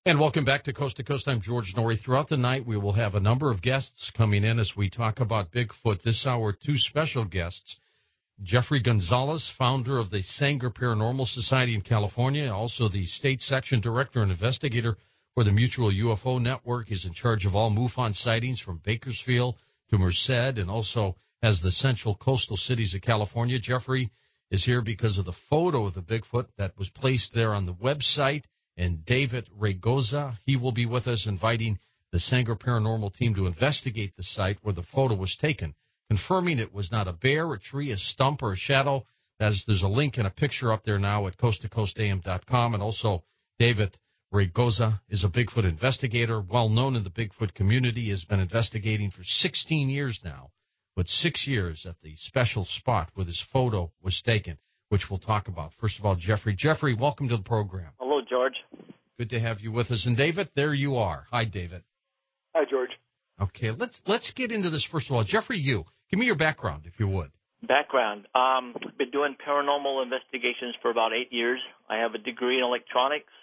And welcome back to Coast. I'm George Norrie. Throughout the night, we will have a number of guests coming in as we talk about Bigfoot. This hour, two special guests. Jeffrey Gonzalez, founder of the Sanger Paranormal Society in California, also the state section director and investigator for the Mutual UFO Network. He's in charge of all MUFON sightings from Bakersfield to Merced and also has the central coastal cities of California. Jeffrey is here because of the photo of the Bigfoot that was placed there on the website. And David Raygoza, he will be with us inviting the Sanger Paranormal team to investigate the site where the photo was taken, confirming it was not a bear, a tree, a stump, or a shadow. There's a link and a picture up there now at coasttocoastam.com. And also, David Raygoza is a Bigfoot investigator, well known in the Bigfoot community, has been investigating for 16 years now, with 6 years at the special spot where this photo was taken, which we'll talk about. First of all, Jeffrey. Jeffrey, welcome to the program. Hello, George. Good to have you with us. And David, there you are. Hi, David. Hi, George. Okay, let's get into this first of all. Jeffrey, give me your background, if you would. Background. Been doing paranormal investigations for about 8 years. I have a degree in electronics.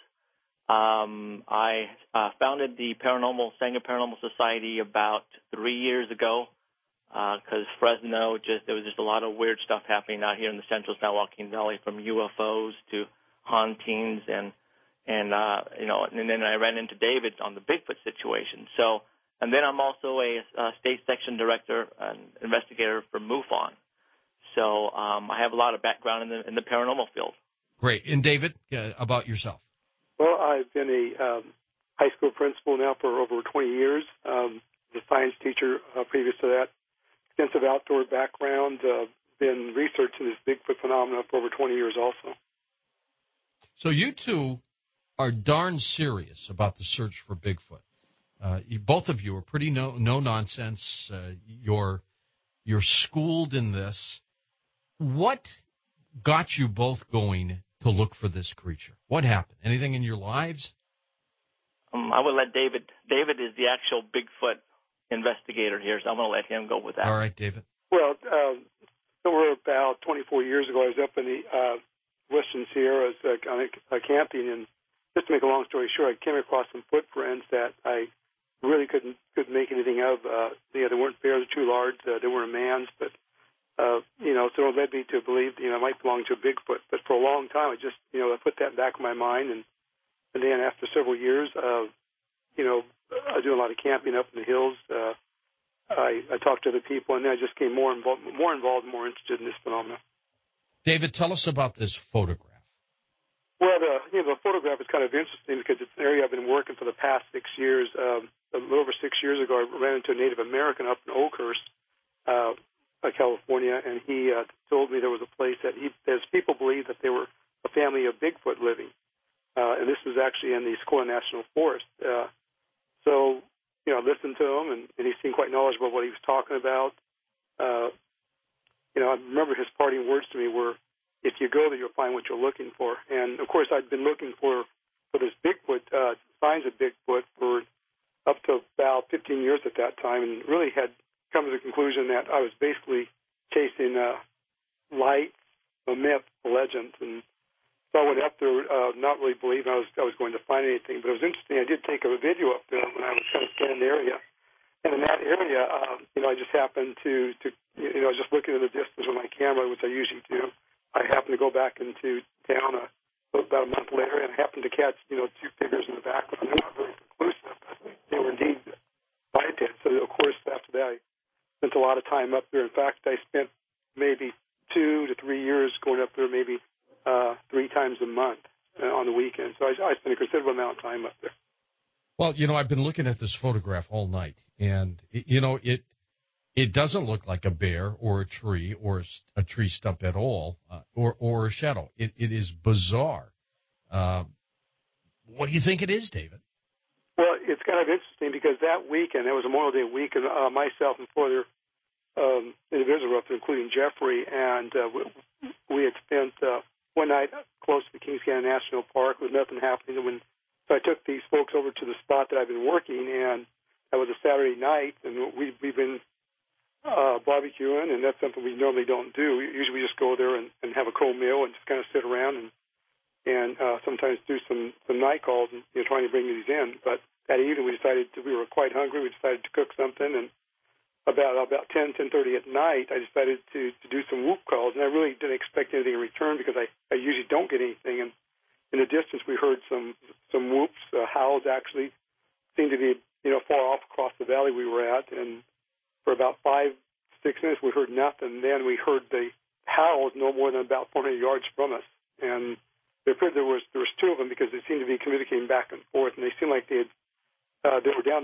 I founded the Sanger Paranormal Society about 3 years ago because Fresno, there was just a lot of weird stuff happening out here in the central San Joaquin Valley, from UFOs to hauntings and then I ran into David on the Bigfoot situation. So, and then I'm also a state section director and investigator for MUFON. So I have a lot of background in the paranormal field. Great. And David, about yourself? Well, I've been a high school principal now for over 20 years. The science teacher previous to that. Extensive outdoor background. Been researching this Bigfoot phenomenon for over 20 years also. So you two are darn serious about the search for Bigfoot. Both of you are pretty no-nonsense. You're schooled in this. What got you both going to look for this creature? What happened? Anything in your lives? I will let David. David is the actual Bigfoot investigator here, so I'm going to let him go with that. All right, David. Well, over about 24 years ago, I was up in the Western Sierras camping, and just to make a long story short, I came across some footprints that I really couldn't make anything of. They weren't bears too large. They weren't a man's, but so it led me to believe it might belong to a Bigfoot. But for a long time, I just I put that back in my mind, and then after several years of I do a lot of camping up in the hills. I talked to other people, and then I just became more involved, more interested in this phenomenon. David, tell us about this photograph. Well, the photograph is kind of interesting because it's an area I've been working for the past 6 years. A little over 6 years ago, I ran into a Native American up in Oakhurst, California, and he told me there was a place that his people believed that they were a family of Bigfoot living, and this was actually in the Sequoia National Forest. So, I listened to him, and he seemed quite knowledgeable of what he was talking about. I remember his parting words to me were, "If you go there, you'll find what you're looking for." And, of course, I'd been looking for this Bigfoot, signs of Bigfoot for up to about 15 years at that time, and really had come to the conclusion that I was basically chasing lights, a myth, a legend. And so I went up there not really believing I was going to find anything. But it was interesting. I did take a video up there when I was kind of scanning the area. And in that area, I just happened to just looking at the distance with my camera, which I usually do. I happened to go back into town about a month later, and I happened to catch, two figures in the background. They're not very conclusive, but they were indeed bipeds. So, of course, after that, I spent a lot of time up there. In fact, I spent maybe 2 to 3 years going up there, maybe 3 times a month on the weekend. So I spent a considerable amount of time up there. Well, I've been looking at this photograph all night, and, it doesn't look like a bear or a tree or a tree stump at all, or a shadow. It is bizarre. What do you think it is, David? Well, it's kind of interesting because that weekend, it was a Memorial Day weekend, myself and 4 other individuals, including Jeffrey, and we had spent one night close to the Kings Canyon National Park with nothing happening. So I took these folks over to the spot that I've been working, and that was a Saturday night, and we've been barbecuing, and that's something we normally don't do. Usually we just go there and have a cold meal and just kind of sit around. And and sometimes do some night calls and trying to bring these in. But that evening we were quite hungry. We decided to cook something, and about 10:30 at night, I decided to do some whoop calls, and I really didn't expect anything in return because I usually don't get anything. And in the distance, we heard some whoops, howls actually, seemed to be far off across the valley we were at. And for about 5-6 minutes, we heard nothing. Then we heard the howls no more than about 400 yards from us, and it appeared there was two of them because they seemed to be communicating back and forth, and they seemed like they were down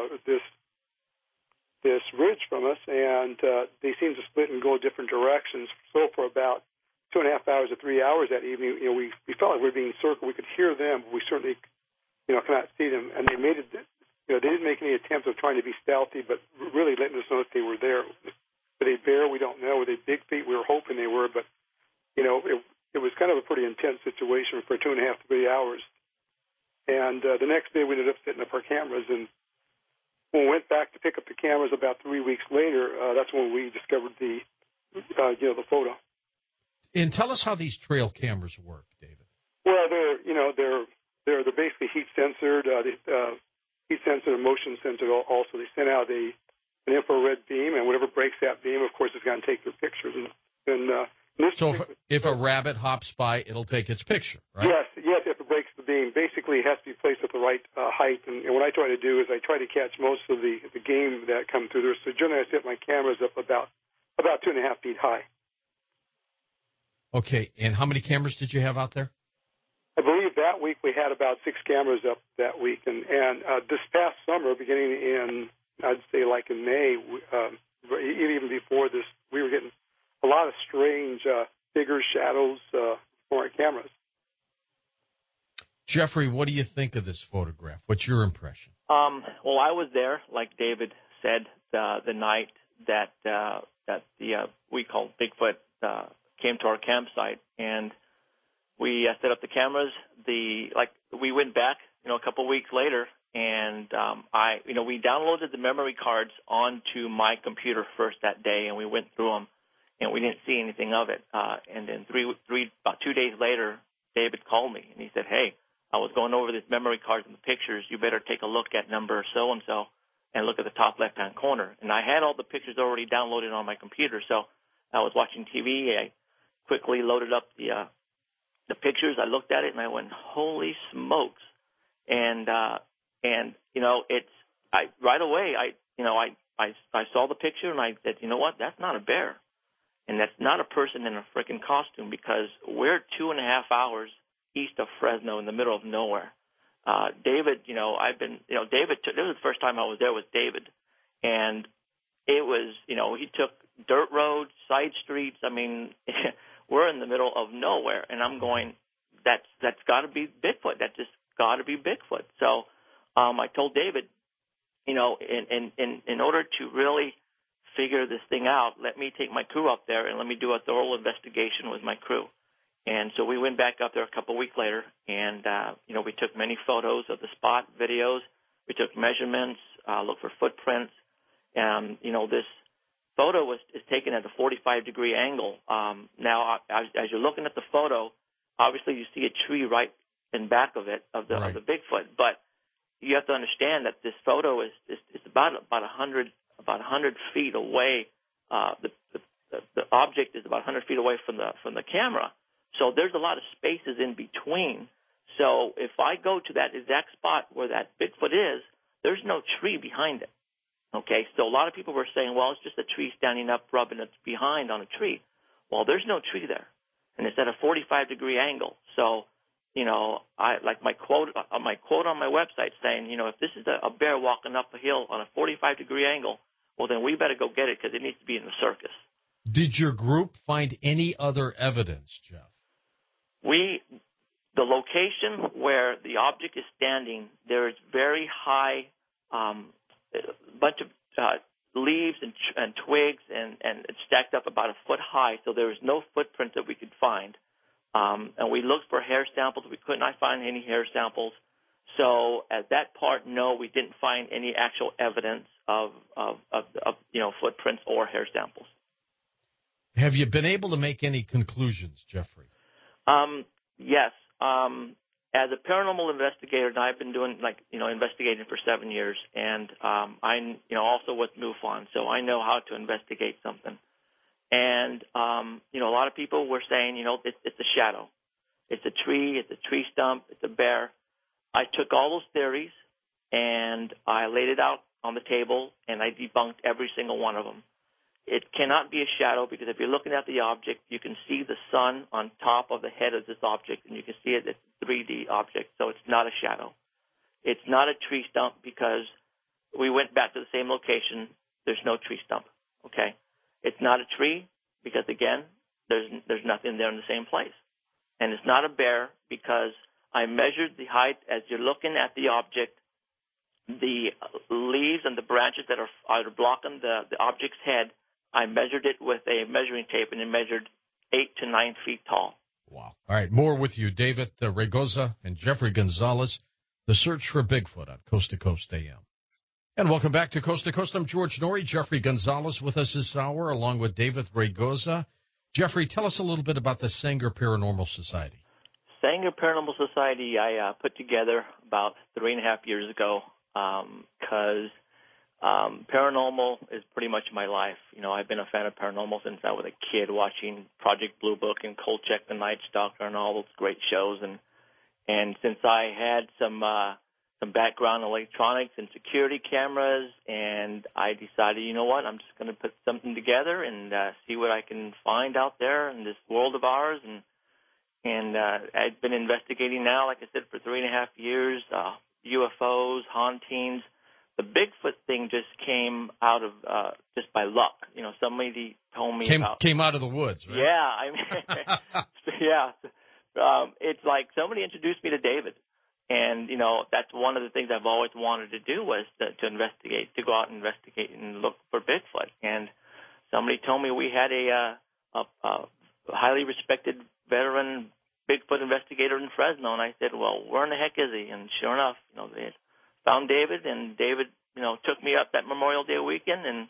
this ridge from us, and they seemed to split and go different directions. So for about 2.5 hours to 3 hours that evening, we felt like we were being circled. We could hear them, but we certainly, cannot see them. And they made it. They didn't make any attempts of trying to be stealthy, but really letting us know that they were there. Were they bear? We don't know. Were they big feet? We were hoping they were, but it was kind of a pretty intense situation for 2.5 to 3 hours. And the next day, we ended up setting up our cameras, and when we went back to pick up the cameras about 3 weeks later, that's when we discovered the photo. And tell us how these trail cameras work, David. Well, they're basically heat censored, heat censored and motion censored. Also, they send out an infrared beam, and whatever breaks that beam, of course, is going to take your pictures. So if a rabbit hops by, it'll take its picture, right? Yes, if it breaks the beam. Basically, it has to be placed at the right height. And what I try to do is I try to catch most of the game that come through there. So generally, I set my cameras up about 2.5 feet high. Okay, and how many cameras did you have out there? I believe that week we had about 6 cameras up that week. And this past summer, beginning in, I'd say like in May, even before this, we were getting a lot of strange figures, shadows from our cameras. Jeffrey, what do you think of this photograph? What's your impression? Well, I was there, like David said, the night that we called Bigfoot came to our campsite, and we set up the cameras. We went back, a couple weeks later, and we downloaded the memory cards onto my computer first that day, and we went through them, and we didn't see anything of it. And then about 2 days later, David called me, and he said, "Hey, I was going over this memory cards and the pictures. You better take a look at number so-and-so and look at the top left-hand corner." And I had all the pictures already downloaded on my computer, so I was watching TV. I quickly loaded up the pictures. I looked at it, and I went, "Holy smokes!" And right away I saw the picture, and I said, "You know what? That's not a bear, and that's not a person in a freaking costume, because we're 2.5 hours east of Fresno in the middle of nowhere." David, David this was the first time I was there with David, and it was, he took dirt roads, side streets. I mean, we're in the middle of nowhere, and I'm going, that's got to be Bigfoot. That just got to be Bigfoot. So I told David, in order to really figure this thing out, let me take my crew up there and let me do a thorough investigation with my crew. And so we went back up there a couple of weeks later, and we took many photos of the spot, videos. We took measurements, looked for footprints. This photo is taken at a 45-degree angle. Now, as you're looking at the photo, obviously you see a tree right in back of it of the Bigfoot, but you have to understand that this photo is about 100 feet away. The object is about 100 feet away from the camera. So there's a lot of spaces in between. So if I go to that exact spot where that Bigfoot is, there's no tree behind it. Okay, so a lot of people were saying, well, it's just a tree standing up, rubbing its behind on a tree. Well, there's no tree there, and it's at a 45-degree angle. So, I like my quote on my website saying, if this is a bear walking up a hill on a 45-degree angle, well, then we better go get it, because it needs to be in the circus. Did your group find any other evidence, Jeff? The location where the object is standing, there is very high bunch of leaves and twigs, and it's stacked up about a foot high, so there was no footprint that we could find. And we looked for hair samples. We could not find any hair samples. So at that part, no, we didn't find any actual evidence of footprints or hair samples. Have you been able to make any conclusions, Jeffrey? Yes. as a paranormal investigator, and I've been doing investigating for 7 years, and I also with MUFON, so I know how to investigate something. And a lot of people were saying, it's a shadow, it's a tree, it's a tree stump, it's a bear. I took all those theories and I laid it out on the table, and I debunked every single one of them. It cannot be a shadow because if you're looking at the object, you can see the sun on top of the head of this object, and you can see it as a 3D object, so it's not a shadow. It's not a tree stump because we went back to the same location. There's no tree stump, okay? It's not a tree because, again, there's nothing there in the same place. And it's not a bear because I measured the height as you're looking at the object. The leaves and the branches that are blocking the object's head, I measured it with a measuring tape, and it measured 8 to 9 feet tall. Wow. All right, more with you, David Raygoza and Jeffrey Gonzalez, The Search for Bigfoot on Coast to Coast AM. And welcome back to Coast to Coast. I'm George Noory. Jeffrey Gonzalez with us this hour, along with David Raygoza. Jeffrey, tell us a little bit about the Sanger Paranormal Society. Sanger Paranormal Society I put together about 3.5 years ago because paranormal is pretty much my life. I've been a fan of paranormal since I was a kid, watching Project Blue Book and Kolchak the Night Stalker and all those great shows. And since I had some background in electronics and security cameras, and I decided, I'm just going to put something together and see what I can find out there in this world of ours. And I've been investigating now, like I said, for 3.5 years, UFOs, hauntings. The Bigfoot thing just came out of just by luck. Somebody told me came out of the woods, right? Yeah, yeah. It's like somebody introduced me to David, and that's one of the things I've always wanted to do was to investigate, to go out and investigate and look for Bigfoot. And somebody told me we had a highly respected veteran Bigfoot investigator in Fresno, and I said, well, where in the heck is he? And sure enough, they found David, and David, took me up that Memorial Day weekend, and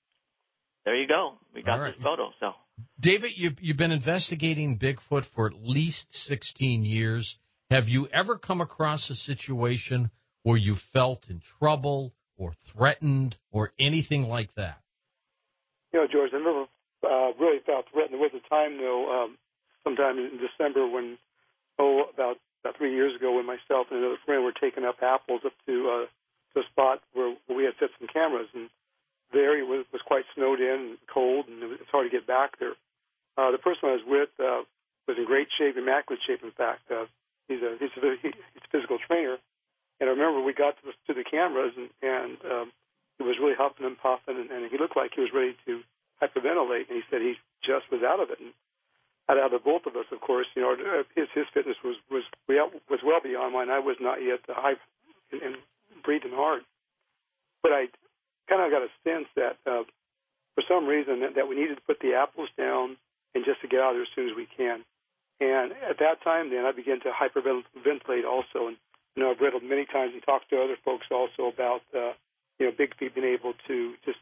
there you go. We got this photo. So, David, you've been investigating Bigfoot for at least 16 years. Have you ever come across a situation where you felt in trouble or threatened or anything like that? George, I never really felt threatened. There was a time, though, sometime in December when, about 3 years ago, when myself and another friend were taking up apples up to a spot where we had set some cameras, and the area was quite snowed in and cold, and it's hard to get back there. The person I was with was in great shape, immaculate shape, in fact. He's a physical trainer, and I remember we got to the cameras, and he was really huffing and puffing, and he looked like he was ready to hyperventilate, and he said he just was out of it. And out of the both of us, of course, his fitness was well beyond mine. I was not yet high and breathing hard, but I kind of got a sense that for some reason that we needed to put the apples down and just to get out of there as soon as we can. And at that time, then I began to hyperventilate also. And I've read many times and talked to other folks also about Bigfoot being able to just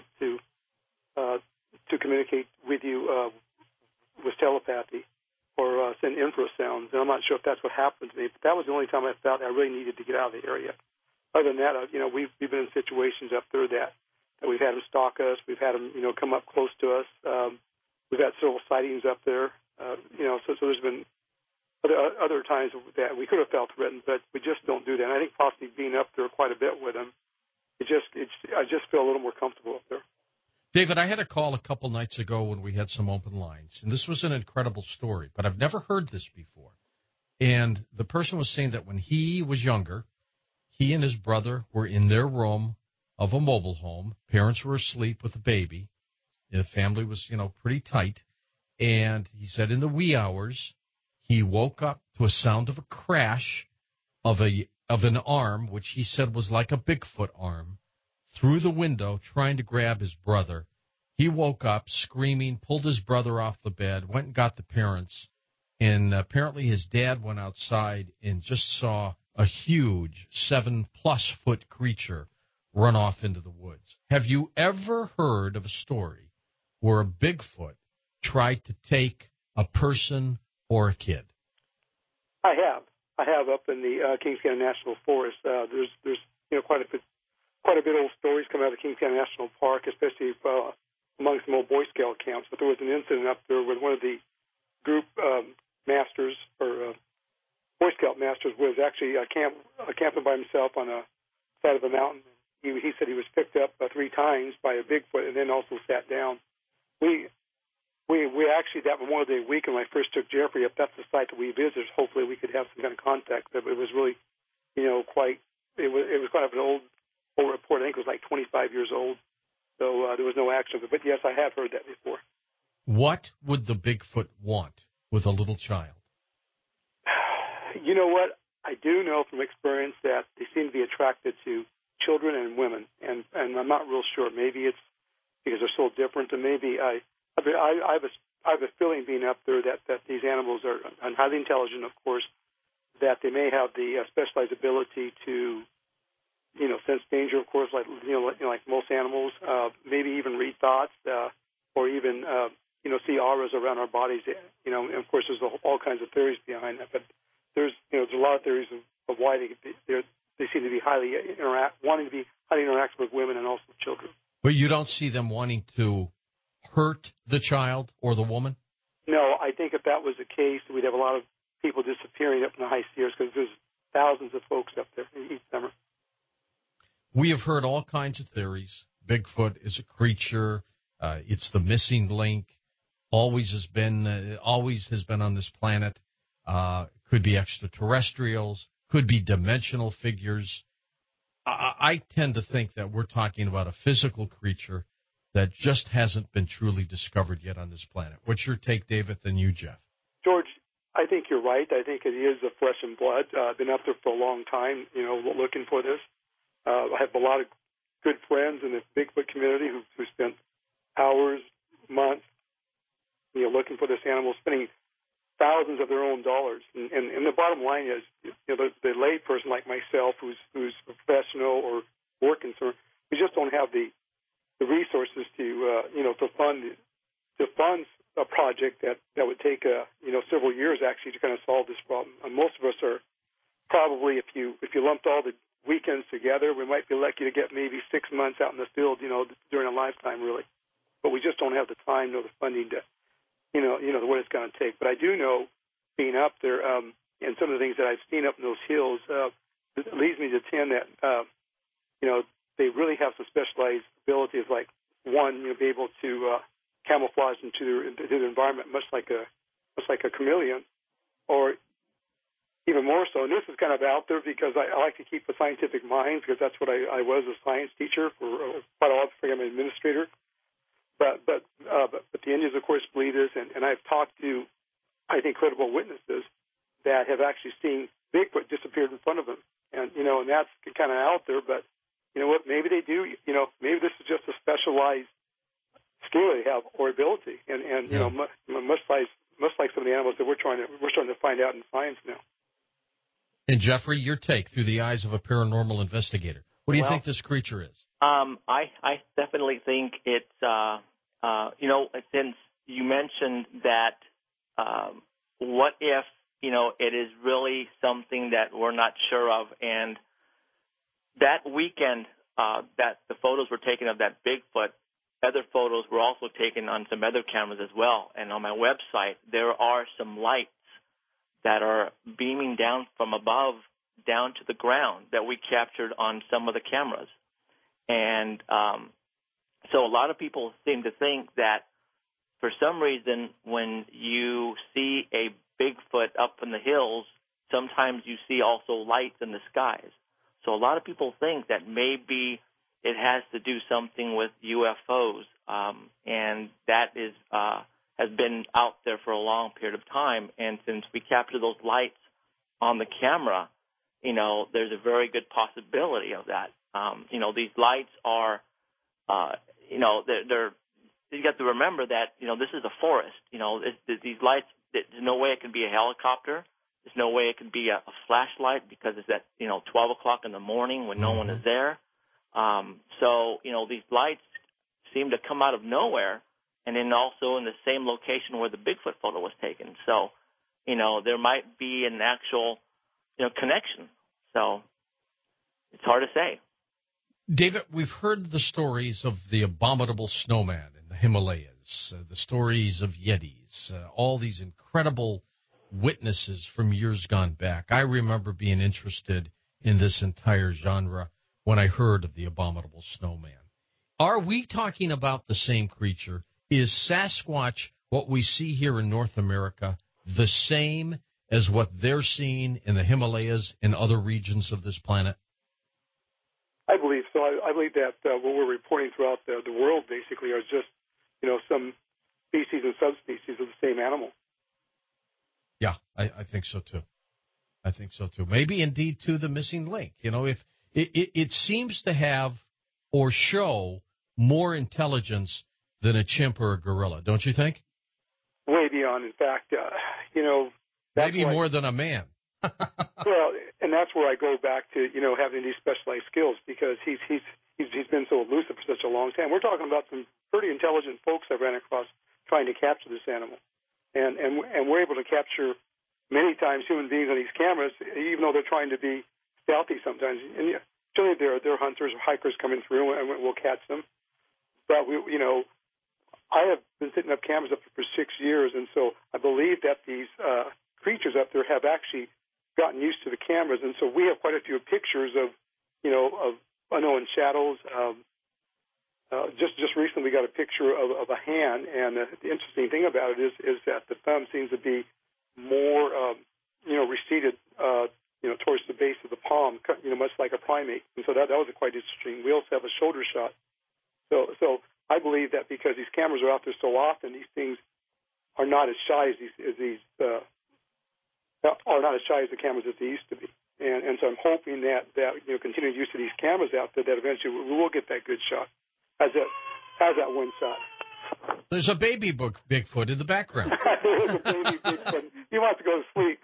to communicate with you with telepathy or send infrasounds. And I'm not sure if that's what happened to me, but that was the only time I felt I really needed to get out of the area. Other than that, we've been in situations up there that we've had them stalk us. We've had them, come up close to us. We've had several sightings up there. So there's been other times that we could have felt threatened, but we just don't do that. And I think possibly being up there quite a bit with them, I just feel a little more comfortable up there. David, I had a call a couple nights ago when we had some open lines, and this was an incredible story, but I've never heard this before. And the person was saying that when he was younger, he and his brother were in their room of a mobile home. Parents were asleep with a baby. The family was, pretty tight. And he said in the wee hours, he woke up to a sound of a crash of an arm, which he said was like a Bigfoot arm, through the window trying to grab his brother. He woke up screaming, pulled his brother off the bed, went and got the parents, and apparently his dad went outside and just saw a huge 7+ foot creature run off into the woods. Have you ever heard of a story where a Bigfoot tried to take a person or a kid? I have up in the Kings County National Forest. There's quite a bit of stories coming out of the Kings County National Park, especially among some old Boy Scout camps. But there was an incident up there with one of the group masters or Boy Scout masters was actually camping by himself on a side of a mountain. He said he was picked up 3 times by a Bigfoot and then also sat down. We actually, that Memorial Day weekend when I first took Jeffrey up, that's the site that we visited. Hopefully we could have some kind of contact. But it was really, it was kind of an old report. I think it was like 25 years old. So there was no action. But yes, I have heard that before. What would the Bigfoot want with a little child? You know what? I do know from experience that they seem to be attracted to children and women, and I'm not real sure. Maybe it's because they're so different, and maybe I have a feeling being up there that these animals are highly intelligent, of course, that they may have the specialized ability to, sense danger, of course, like most animals, maybe even read thoughts, or even see auras around our bodies. And of course, there's all kinds of theories behind that, but there's a lot of theories of why they seem to be wanting to be highly interactive with women and also children. But you don't see them wanting to hurt the child or the woman? No, I think if that was the case, we'd have a lot of people disappearing up in the high Sierras because there's thousands of folks up there each summer. We have heard all kinds of theories. Bigfoot is a creature. It's the missing link. Always has been on this planet. Could be extraterrestrials. Could be dimensional figures. I tend to think that we're talking about a physical creature that just hasn't been truly discovered yet on this planet. What's your take, David, and you, Jeff? George, I think you're right. I think it is the flesh and blood. I've been up there for a long time, looking for this. I have a lot of good friends in the Bigfoot community who spent hours, months, looking for this animal, spending thousands of their own dollars. And the bottom line is, the lay person like myself, who's a professional or work concerned, we just don't have the resources to fund a project that would take several years actually to kind of solve this problem. And most of us are probably, if you lumped all the weekends together, we might be lucky to get maybe 6 months out in the field, during a lifetime really. But we just don't have the time nor the funding to, what it's going to take. But I do know, being up there, and some of the things that I've seen up in those hills, it leads me to tend that, they really have some specialized abilities, like one, be able to camouflage into their environment, much like a chameleon, or even more so. And this is kind of out there because I like to keep a scientific mind, because that's what I was, a science teacher for quite a while before I'm an administrator. But the Indians, of course, believe this, and I've talked to, I think, credible witnesses that have actually seen Bigfoot disappeared in front of them, and and that's kind of out there. But you know what? Maybe they do. Maybe this is just a specialized skill they have or ability, and much like some of the animals that we're starting to find out in science now. And Jeffrey, your take through the eyes of a paranormal investigator. What do you think this creature is? I definitely think it's, since you mentioned that, what if, it is really something that we're not sure of. And that weekend that the photos were taken of that Bigfoot, other photos were also taken on some other cameras as well. And on my website, there are some lights that are beaming down from above down to the ground that we captured on some of the cameras. And so a lot of people seem to think that for some reason when you see a Bigfoot up in the hills, sometimes you see also lights in the skies. So a lot of people think that maybe it has to do something with UFOs, and that is has been out there for a long period of time. And since we capture those lights on the camera, there's a very good possibility of that. These lights are, they're you got to remember that, this is a forest. These lights, there's no way it can be a helicopter. There's no way it can be a flashlight because it's at, 12 o'clock in the morning when no one is there. So, these lights seem to come out of nowhere and then also in the same location where the Bigfoot photo was taken. So, there might be an actual, connection. So it's hard to say. David, we've heard the stories of the abominable snowman in the Himalayas, the stories of Yetis, all these incredible witnesses from years gone back. I remember being interested in this entire genre when I heard of the abominable snowman. Are we talking about the same creature? Is Sasquatch, what we see here in North America, the same as what they're seeing in the Himalayas and other regions of this planet? I believe so. I believe that what we're reporting throughout the world basically are just, some species and subspecies of the same animal. Yeah, I think so too. I think so too. Maybe indeed too the missing link. If it seems to have or show more intelligence than a chimp or a gorilla, don't you think? Way beyond. In fact, maybe more than a man. Well, and that's where I go back to having these specialized skills, because he's been so elusive for such a long time. We're talking about some pretty intelligent folks I ran across trying to capture this animal, and we're able to capture many times human beings on these cameras, even though they're trying to be stealthy sometimes. And generally, they're hunters or hikers coming through, and we'll catch them. But I have been setting up cameras up for 6 years, and so I believe that these creatures up there have actually gotten used to the cameras, and so we have quite a few pictures of unknown shadows. Just recently got a picture of a hand, and the interesting thing about it is that the thumb seems to be more receded towards the base of the palm, much like a primate, and so that was quite interesting. We also have a shoulder shot. So I believe that because these cameras are out there so often, these things are not as shy as these are not as shy as the cameras that they used to be. And so I'm hoping that continued use of these cameras out there, that eventually we will get that good shot. Has that one shot. There's a baby Bigfoot in the background. There's a baby Bigfoot. He wants to go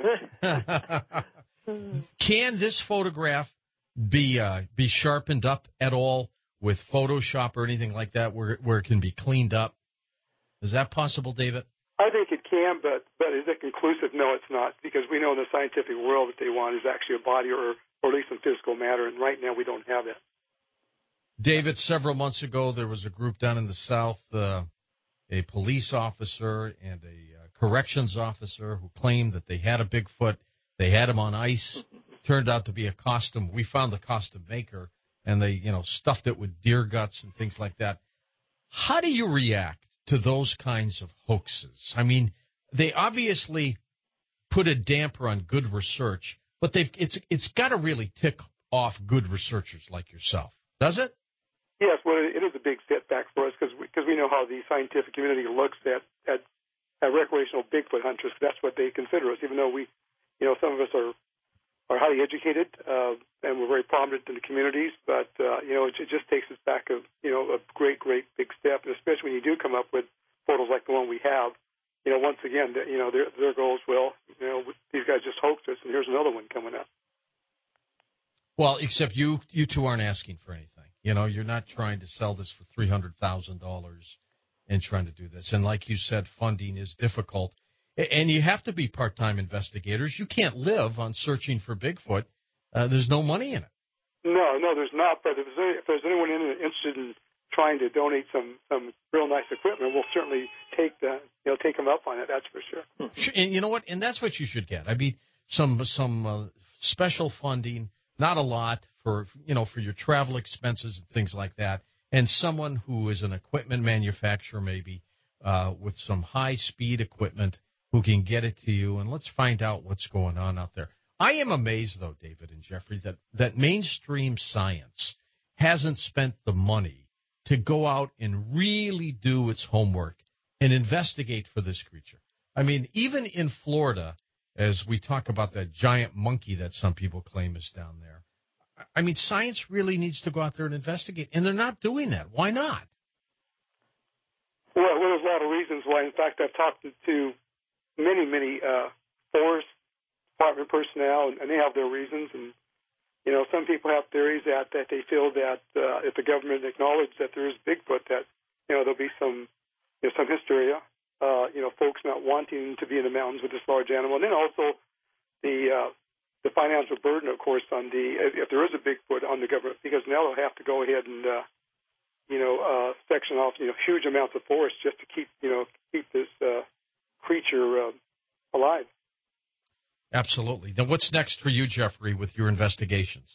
to sleep. Can this photograph be sharpened up at all with Photoshop or anything like that, where it can be cleaned up? Is that possible, David? I think it can, but is it conclusive? No, it's not, because we know in the scientific world what they want is actually a body or at least some physical matter, and right now we don't have that. David, several months ago there was a group down in the South, a police officer and a corrections officer, who claimed that they had a Bigfoot. They had him on ice. Turned out to be a costume. We found the costume maker, and they stuffed it with deer guts and things like that. How do you react to those kinds of hoaxes? I mean, they obviously put a damper on good research, but it's got to really tick off good researchers like yourself, does it? Yes, well, it is a big setback for us because we know how the scientific community looks at recreational Bigfoot hunters. That's what they consider us, even though some of us are highly educated and we're very prominent in the communities. But it just takes us back a great big step, and especially when you do come up with photos like the one we have. Once again, their goals, these guys just hoaxed us, and here's another one coming up. Well, except you two aren't asking for anything. You're not trying to sell this for $300,000 and trying to do this. And like you said, funding is difficult. And you have to be part-time investigators. You can't live on searching for Bigfoot. There's no money in it. No, there's not. But if there's anyone interested in trying to donate some real nice equipment, we'll certainly take them up on it. That's for sure. And you know what? And that's what you should get. I mean, some special funding, not a lot for your travel expenses and things like that, and someone who is an equipment manufacturer maybe with some high-speed equipment who can get it to you, and let's find out what's going on out there. I am amazed, though, David and Jeffrey, that mainstream science hasn't spent the money to go out and really do its homework and investigate for this creature. I mean, even in Florida, as we talk about that giant monkey that some people claim is down there, I mean, science really needs to go out there and investigate, and they're not doing that. Why not? Well, there's a lot of reasons why. In fact, I've talked to many Forest Department personnel, and they have their reasons. And some people have theories that they feel that if the government acknowledged that there is Bigfoot, that there'll be some hysteria. folks not wanting to be in the mountains with this large animal, and then also the financial burden, of course, on if there is a Bigfoot on the government, because now they'll have to go ahead and section off huge amounts of forest just to keep this creature alive. Absolutely. Now, what's next for you, Jeffrey, with your investigations?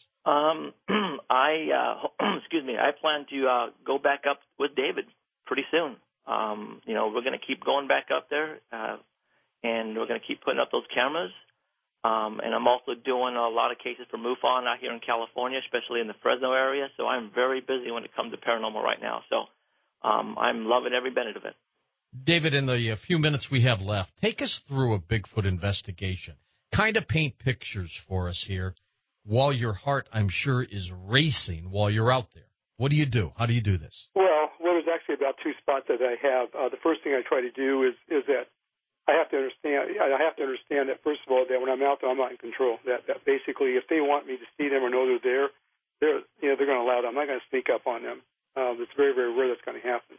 I plan to go back up with David pretty soon. We're going to keep going back up there, and we're going to keep putting up those cameras. And I'm also doing a lot of cases for MUFON out here in California, especially in the Fresno area. So I'm very busy when it comes to paranormal right now. So I'm loving every minute of it. David, in the few minutes we have left, take us through a Bigfoot investigation. Kind of paint pictures for us here while your heart, I'm sure, is racing while you're out there. What do you do? How do you do this? Well, there's actually about two spots that I have. The first thing I try to do is that I have to understand that, first of all, that when I'm out there, I'm not in control. That basically, if they want me to see them or know they're there, they're going to allow them. I'm not going to sneak up on them. It's very, very rare that's going to happen.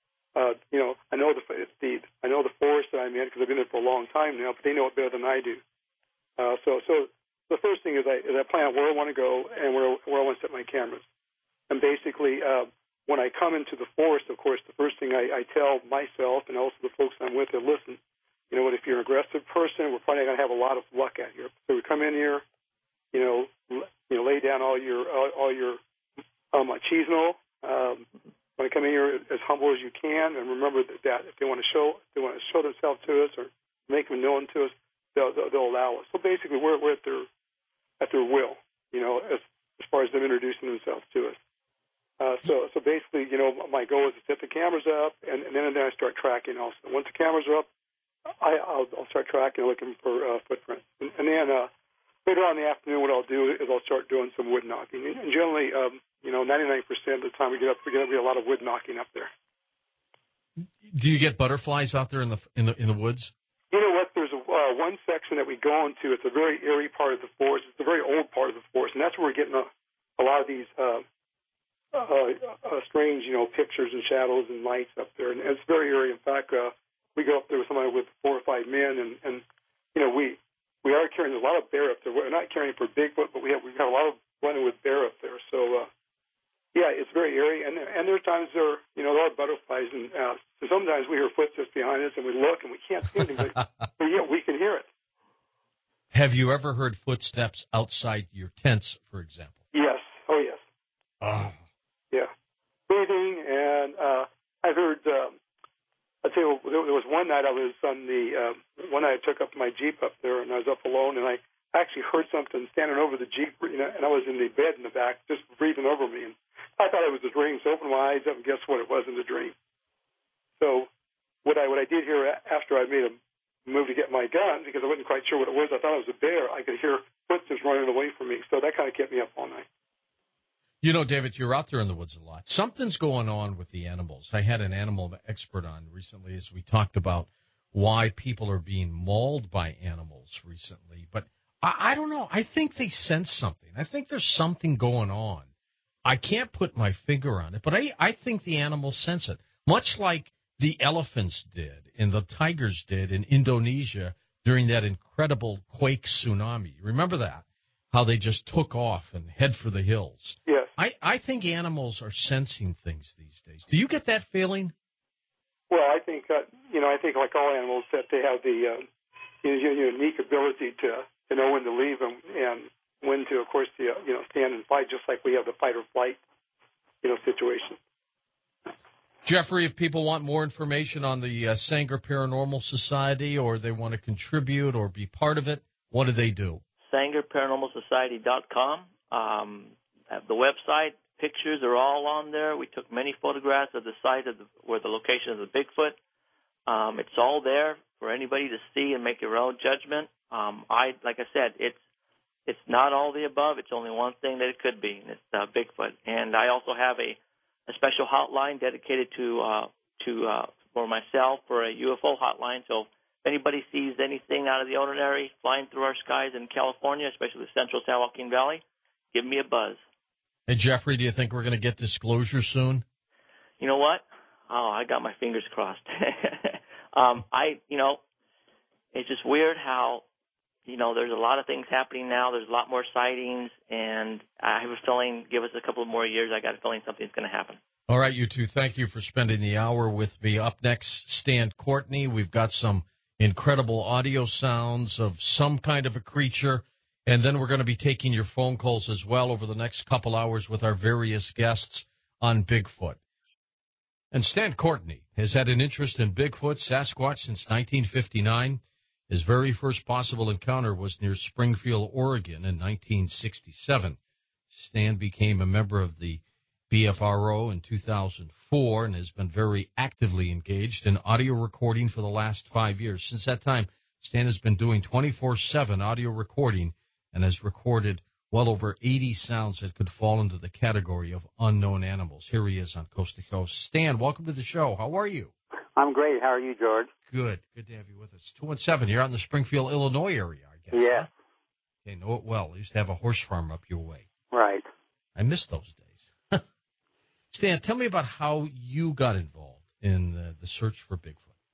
I know the forest that I'm in because I've been there for a long time now, but they know it better than I do. So the first thing is I plan out where I want to go and where I want to set my cameras. And basically, when I come into the forest, of course, the first thing I tell myself and also the folks I'm with that listen, you know what, if you're an aggressive person, we're probably going to have a lot of luck out here. So we come in here, lay down all your machismo. When I come in here as humble as you can, and remember that if they want to show themselves to us or make them known to us, they'll allow us. So basically, we're at their will, as far as them introducing themselves to us. So basically, my goal is to set the cameras up, and then I start tracking also. Once the cameras are up, I'll start tracking, looking for footprints. And then later on in the afternoon, what I'll do is I'll start doing some wood knocking. And generally, 99% of the time we get up, we're going to be a lot of wood knocking up there. Do you get butterflies out there in the woods? You know what? There's one section that we go into. It's a very eerie part of the forest. It's a very old part of the forest, and that's where we're getting a lot of these strange, pictures and shadows and lights up there. And it's very eerie. In fact, we go up there with somebody with 4 or 5 men, and we are carrying a lot of bear up there. We're not carrying for Bigfoot, but we've got a lot of running with bear up there. So yeah, it's very eerie. And there are times there are butterflies, and sometimes we hear footsteps behind us, and we look and we can't see anything, but we can hear it. Have you ever heard footsteps outside your tents, for example? Yes. Oh yes. Oh. Yeah. Breathing, and I heard. I'll tell you, there was one night I was one night I took up my Jeep up there, and I was up alone, and I actually heard something standing over the Jeep, and I was in the bed in the back, just breathing over me, and I thought it was a dream, so I opened my eyes up, and guess what? It wasn't a dream. So what I did hear after I made a move to get my gun, because I wasn't quite sure what it was, I thought it was a bear. I could hear footsteps running away from me, so that kind of kept me up all night. David, you're out there in the woods a lot. Something's going on with the animals. I had an animal expert on recently as we talked about why people are being mauled by animals recently. But I don't know. I think they sense something. I think there's something going on. I can't put my finger on it, but I think the animals sense it, much like the elephants did and the tigers did in Indonesia during that incredible quake tsunami. Remember that? How they just took off and head for the hills. Yes. I think animals are sensing things these days. Do you get that feeling? Well, I think like all animals that they have the unique ability to know when to leave and when to, of course, stand and fight, just like we have the fight or flight, situation. Jeffrey, if people want more information on the Sanger Paranormal Society, or they want to contribute or be part of it, what do they do? SangerParanormalSociety.com. The website, pictures are all on there. We took many photographs of the site where the location of the Bigfoot. It's all there for anybody to see and make your own judgment. Like I said, it's not all the above. It's only one thing that it could be, and it's Bigfoot. And I also have a special hotline dedicated for myself for a UFO hotline. So if anybody sees anything out of the ordinary flying through our skies in California, especially the central San Joaquin Valley, give me a buzz. Hey, Jeffrey, do you think we're going to get disclosure soon? You know what? Oh, I got my fingers crossed. It's just weird how, there's a lot of things happening now. There's a lot more sightings, and I have a feeling, give us a couple more years, I got a feeling something's going to happen. All right, you two, thank you for spending the hour with me. Up next, Stan Courtney. We've got some incredible audio sounds of some kind of a creature, and then we're going to be taking your phone calls as well over the next couple hours with our various guests on Bigfoot. And Stan Courtney has had an interest in Bigfoot, Sasquatch, since 1959. His very first possible encounter was near Springfield, Oregon in 1967. Stan became a member of the BFRO in 2004 and has been very actively engaged in audio recording for the last 5 years. Since that time, Stan has been doing 24/7 audio recording and has recorded well over 80 sounds that could fall into the category of unknown animals. Here he is on Coast to Coast. Stan, welcome to the show. How are you? I'm great. How are you, George? Good. Good to have you with us. 217, you're out in the Springfield, Illinois area, I guess. Yes. Huh? Okay, know it well. I used to have a horse farm up your way. Right. I miss those days. Stan, tell me about how you got involved in the search for Bigfoot.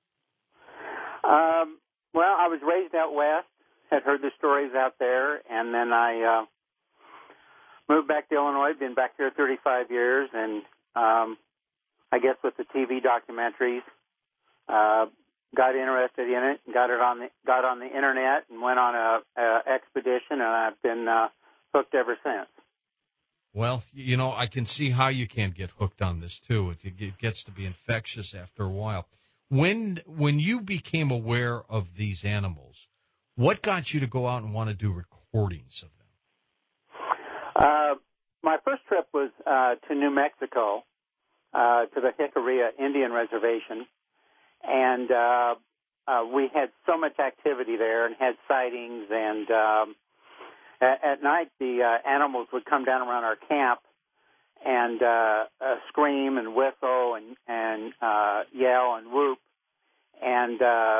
Well, I was raised out west, had heard the stories out there, and then I moved back to Illinois, been back here 35 years, and I guess with the TV documentaries, got interested in it, got on the internet, and went on a expedition, and I've been hooked ever since. Well, I can see how you can get hooked on this, too. It gets to be infectious after a while. When you became aware of these animals, what got you to go out and want to do recordings of them? My first trip was to New Mexico, to the Jicarilla Indian Reservation, and we had so much activity there and had sightings, and at night the animals would come down around our camp and scream and whistle and yell and whoop, and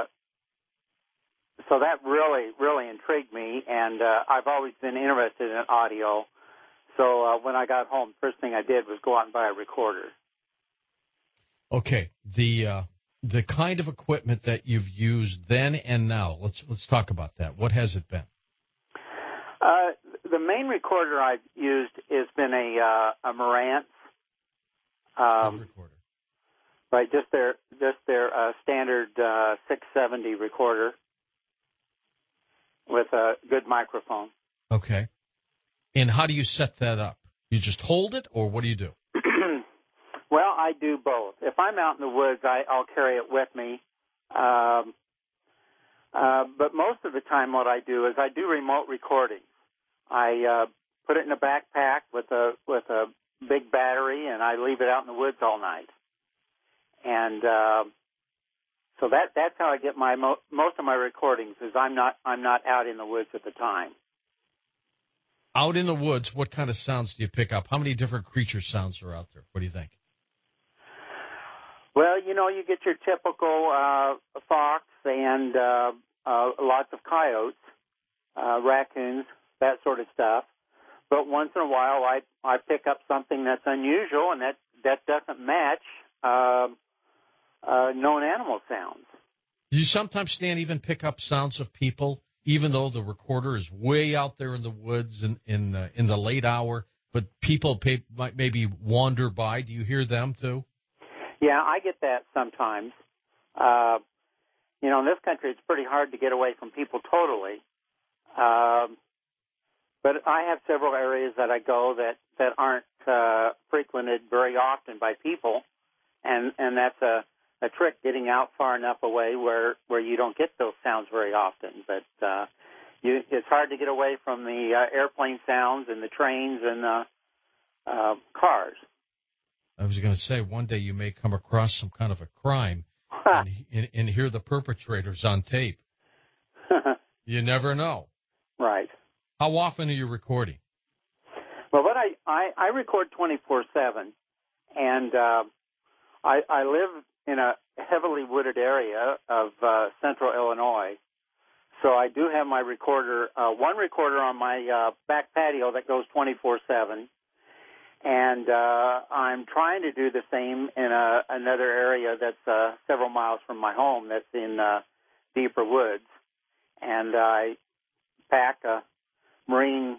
so that really, really intrigued me, and I've always been interested in audio. So when I got home, first thing I did was go out and buy a recorder. Okay, the kind of equipment that you've used then and now, let's talk about that. What has it been? The main recorder I've used has been a Marantz. Recorder. Right, just their standard 670 recorder with a good microphone. Okay. And how do you set that up? You just hold it, or what do you do? Well, I do both. If I'm out in the woods, I'll carry it with me. But most of the time what I do is I do remote recording. I put it in a backpack with a big battery, and I leave it out in the woods all night. And so that's how I get my most of my recordings. Is I'm not out in the woods at the time. Out in the woods, what kind of sounds do you pick up? How many different creature sounds are out there? What do you think? Well, you get your typical fox and lots of coyotes, raccoons, that sort of stuff. But once in a while, I pick up something that's unusual, and that doesn't match known animal sounds. Do you sometimes, Stan, even pick up sounds of people, even though the recorder is way out there in the woods in the late hour, but people might maybe wander by? Do you hear them too? Yeah, I get that sometimes. In this country, it's pretty hard to get away from people totally. But I have several areas that I go that aren't frequented very often by people, and that's a trick, getting out far enough away where you don't get those sounds very often. But it's hard to get away from the airplane sounds and the trains and the cars. I was going to say, one day you may come across some kind of a crime and hear the perpetrators on tape. You never know. Right. How often are you recording? Well, I record 24/7, and I live in a heavily wooded area of central Illinois. So I do have my recorder, one recorder on my back patio that goes 24/7. And I'm trying to do the same in another area that's several miles from my home that's in deeper woods. And I pack a marine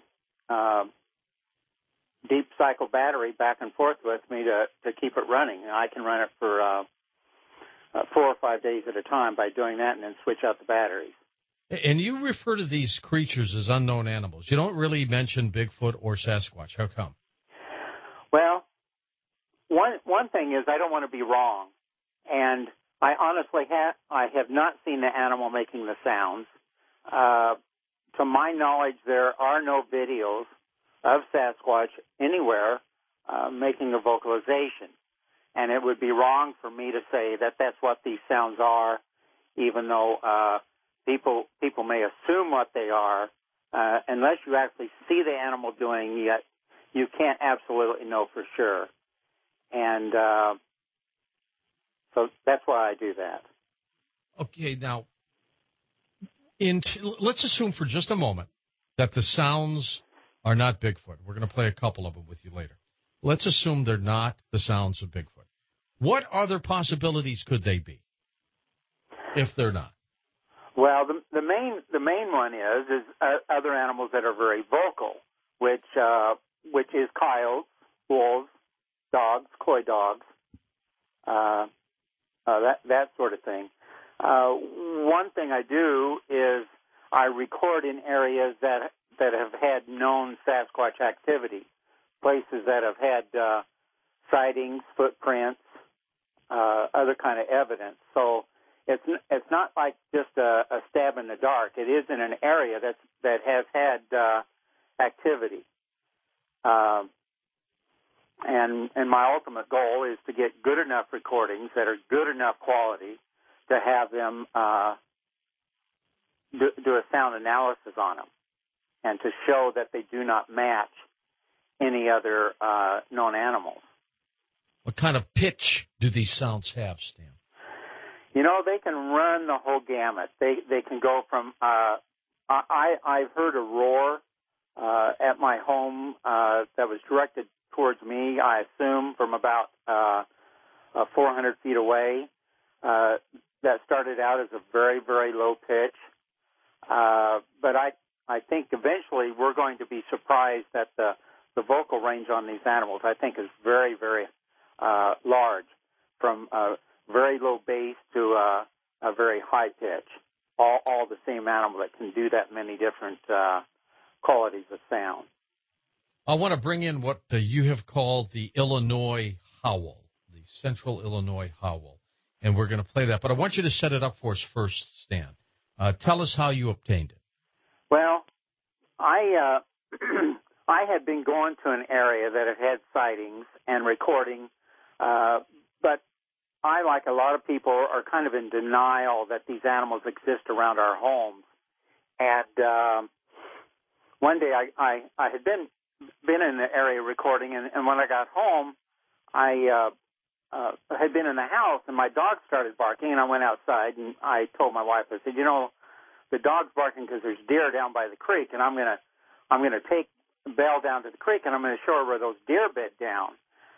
deep cycle battery back and forth with me to keep it running. And I can run it for 4 or 5 days at a time by doing that and then switch out the batteries. And you refer to these creatures as unknown animals. You don't really mention Bigfoot or Sasquatch. How come? Well, one thing is I don't want to be wrong. And I honestly have not seen the animal making the sounds. To my knowledge, there are no videos of Sasquatch anywhere making a vocalization. And it would be wrong for me to say that that's what these sounds are, even though people may assume what they are. Unless you actually see the animal doing it, you can't absolutely know for sure. And so that's why I do that. Okay, now, let's assume for just a moment that the sounds are not Bigfoot. We're going to play a couple of them with you later. Let's assume they're not the sounds of Bigfoot. What other possibilities could they be if they're not? Well, the main one is other animals that are very vocal, which is coyotes, wolves, dogs, coy dogs, that sort of thing. One thing I do is I record in areas that have had known Sasquatch activity, places that have had sightings, footprints, other kind of evidence. So it's not like just a stab in the dark. It is in an area that has had activity. And my ultimate goal is to get good enough recordings that are good enough quality to have them do a sound analysis on them and to show that they do not match any other known animals. What kind of pitch do these sounds have, Stan? You know, they can run the whole gamut. They can go from I've heard a roar at my home that was directed towards me, I assume, from about 400 feet away. That started out as a very, very low pitch. But I think eventually we're going to be surprised that the vocal range on these animals, I think, is very, very large, from a very low bass to a very high pitch. All the same animal that can do that many different qualities of sound. I want to bring in what you have called the Illinois howl, the Central Illinois howl, and we're going to play that. But I want you to set it up for us first, Stan. Tell us how you obtained it. Well, I had been going to an area that had sightings and recording, but I, like a lot of people, are kind of in denial that these animals exist around our homes. And one day I had been in the area recording, and when I got home, I had been in the house, and my dog started barking, and I went outside, and I told my wife, I said, you know, the dog's barking because there's deer down by the creek, and I'm gonna take Belle down to the creek, and I'm going to show her where those deer bit down.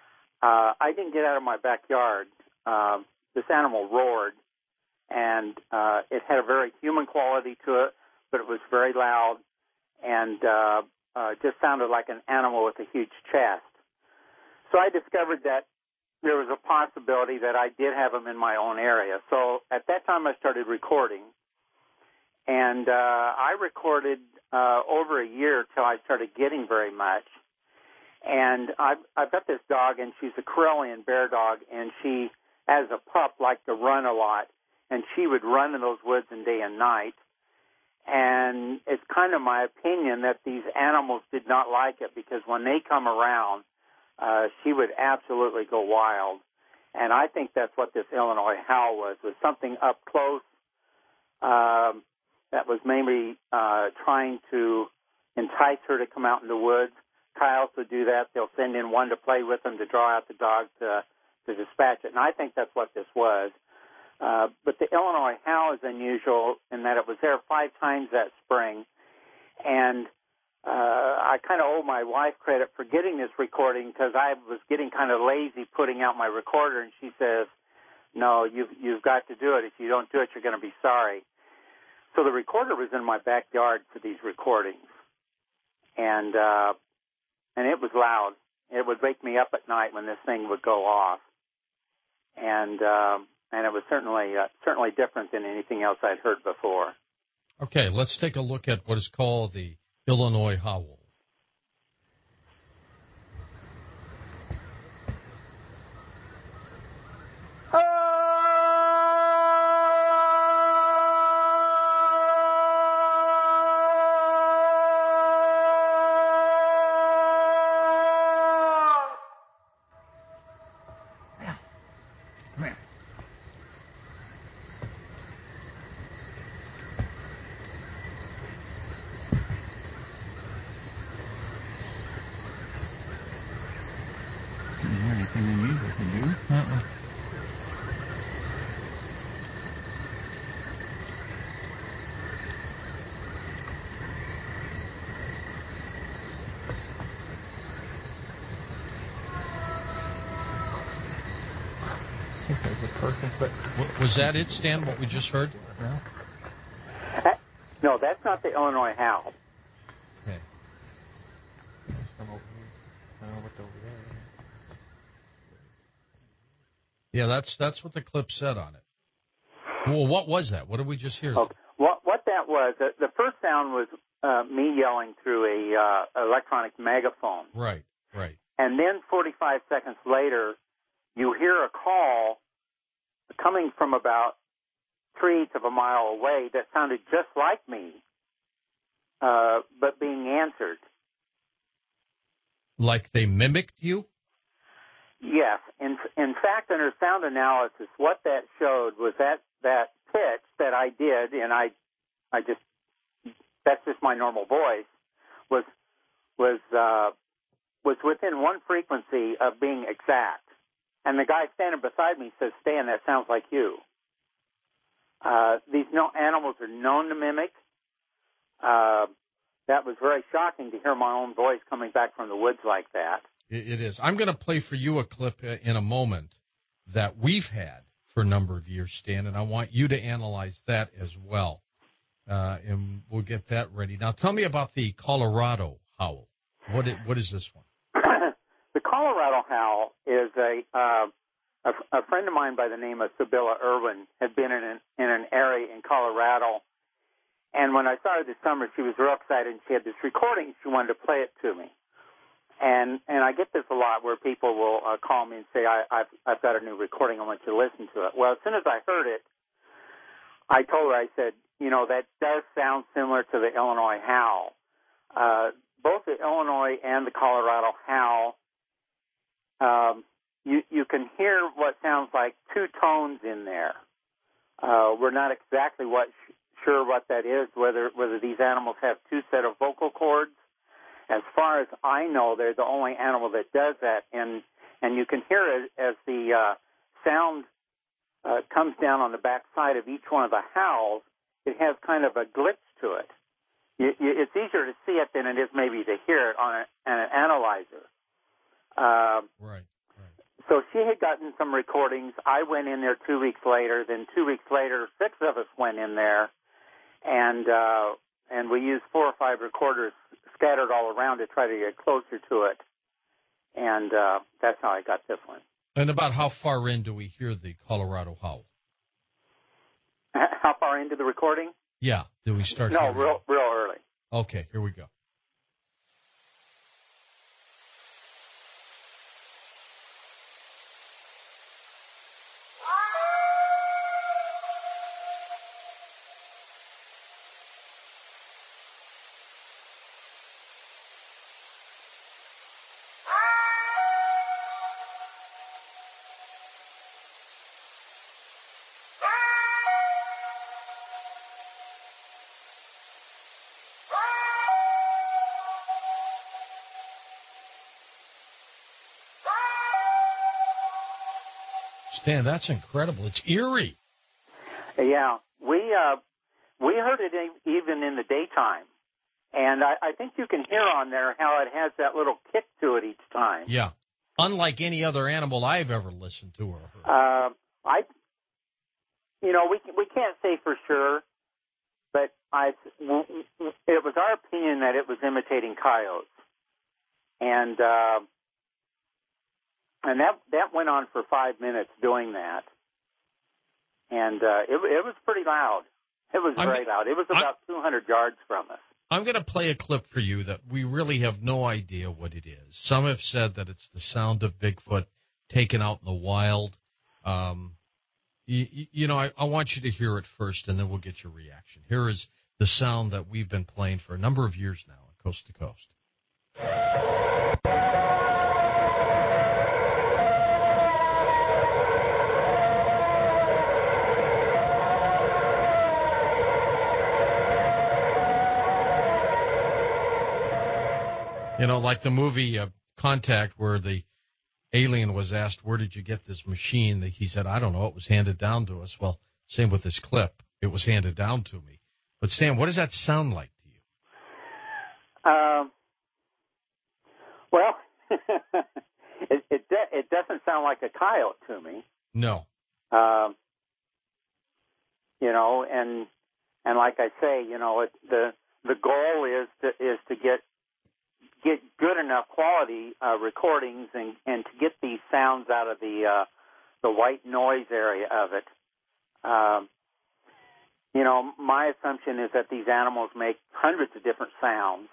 I didn't get out of my backyard. This animal roared, and it had a very human quality to it, but it was very loud, and just sounded like an animal with a huge chest. So I discovered that there was a possibility that I did have them in my own area. So at that time I started recording, and I recorded over a year till I started getting very much. And I've got this dog, and she's a Karelian bear dog, and she, as a pup, liked to run a lot, and she would run in those woods in day and night. And it's kind of my opinion that these animals did not like it, because when they come around, she would absolutely go wild. And I think that's what this Illinois howl was something up close that was maybe trying to entice her to come out in the woods. Coyotes would do that. They'll send in one to play with them to draw out the dog to dispatch it. And I think that's what this was. But the Illinois howl is unusual in that it was there 5 times that spring. And I kind of owe my wife credit for getting this recording because I was getting kind of lazy putting out my recorder, and she says, "No, you've got to do it. If you don't do it, you're going to be sorry." So the recorder was in my backyard for these recordings, and it was loud. It would wake me up at night when this thing would go off, and it was certainly different than anything else I'd heard before. Okay, let's take a look at what is called the Illinois howl. Was that it, Stan, what we just heard? No. No, that's not the Illinois howl. Okay. Yeah, that's what the clip said on it. Well, what was that? What did we just hear? Okay. What that was, the first sound was me yelling through a electronic megaphone. Right. And then 45 seconds later, you hear a call coming from about 3/8 of a mile away that sounded just like me, but being answered. Like they mimicked you? Yes. In fact, under sound analysis, what that showed was that pitch that I did, and I just, that's just my normal voice, was within one frequency of being exact. And the guy standing beside me says, "Stan, that sounds like you." These animals are known to mimic. That was very shocking to hear my own voice coming back from the woods like that. It is. I'm going to play for you a clip in a moment that we've had for a number of years, Stan, and I want you to analyze that as well. And we'll get that ready. Now, tell me about the Colorado howl. What is this one? The Colorado howl is a friend of mine by the name of Sibylla Irwin had been in an area in Colorado, and when I saw her this summer, she was real excited, and she had this recording. She wanted to play it to me, and I get this a lot where people will call me and say, I've got a new recording. I want you to listen to it. Well, as soon as I heard it, I told her, I said, that does sound similar to the Illinois howl. Both the Illinois and the Colorado howl, you can hear what sounds like two tones in there. We're not exactly sure what that is, whether these animals have two set of vocal cords. As far as I know, they're the only animal that does that, and you can hear it as the sound comes down on the back side of each one of the howls. It has kind of a glitch to it. It's easier to see it than it is maybe to hear it on an analyzer. Right. So she had gotten some recordings. I went in there 2 weeks later. Then 2 weeks later, 6 of us went in there, and we used 4 or 5 recorders scattered all around to try to get closer to it. And that's how I got this one. And about how far in do we hear the Colorado howl? How far into the recording? Yeah, do we start? No, real early. Okay, here we go. Stan, that's incredible. It's eerie. Yeah, we heard it even in the daytime. And I think you can hear on there how it has that little kick to it each time. Yeah. Unlike any other animal I've ever listened to or heard. We can't say for sure, but it was our opinion that it was imitating coyotes. And that went on for 5 minutes doing that. And it was pretty loud. It was very loud. It was about 200 yards from us. I'm going to play a clip for you that we really have no idea what it is. Some have said that it's the sound of Bigfoot taken out in the wild. I want you to hear it first, and then we'll get your reaction. Here is the sound that we've been playing for a number of years now on Coast to Coast. Like the movie Contact, where the alien was asked, where did you get this machine? He said, I don't know, it was handed down to us. Well, same with this clip. It was handed down to me. But, Stan, what does that sound like to you? Well, it doesn't sound like a coyote to me. No. And like I say, the goal is to get good enough quality recordings and to get these sounds out of the white noise area of it. My assumption is that these animals make hundreds of different sounds.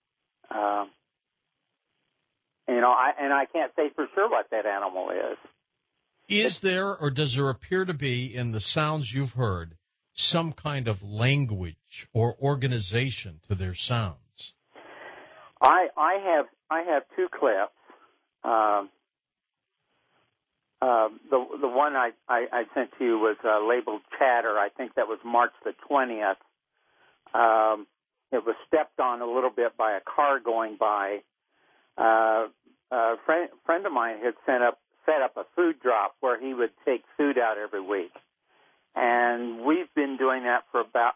I can't say for sure what that animal is. Is there, or does there appear to be, in the sounds you've heard, some kind of language or organization to their sounds? I have two clips. The one I sent to you was labeled Chatter. I think that was March the 20th. It was stepped on a little bit by a car going by. A friend of mine had set up a food drop where he would take food out every week, and we've been doing that for about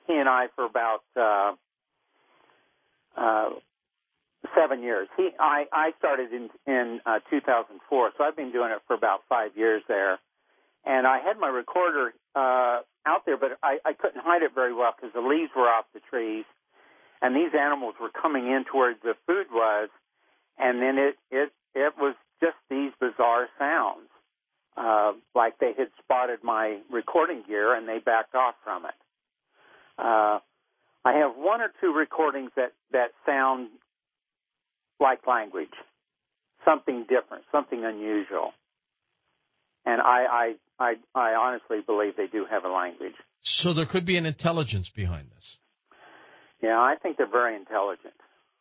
7 years. I started in 2004, so I've been doing it for about 5 years there. And I had my recorder out there, but I couldn't hide it very well because the leaves were off the trees, and these animals were coming in towards the food was, and then it was just these bizarre sounds, like they had spotted my recording gear and they backed off from it. I have one or two recordings that sound like language, something different, something unusual. And I honestly believe they do have a language. So there could be an intelligence behind this. Yeah, I think they're very intelligent.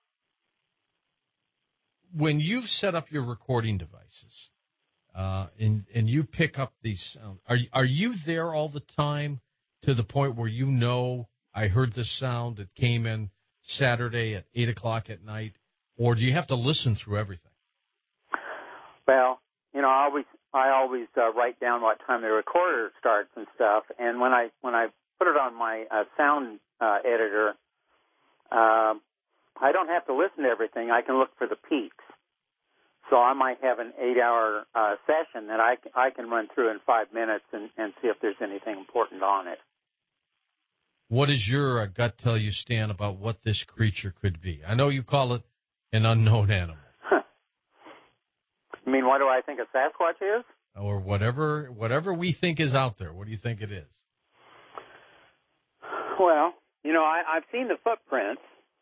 When you've set up your recording devices and you pick up these sounds, are you there all the time to the point where I heard this sound, it came in Saturday at 8 o'clock at night, or do you have to listen through everything? Well, I always write down what time the recorder starts and stuff, and when I put it on my sound editor, I don't have to listen to everything. I can look for the peaks. So I might have an 8-hour session that I can run through in 5 minutes and see if there's anything important on it. What does your gut tell you, Stan, about what this creature could be? I know you call it an unknown animal. You mean, what do I think a Sasquatch is? Or whatever we think is out there. What do you think it is? Well, I've seen the footprints,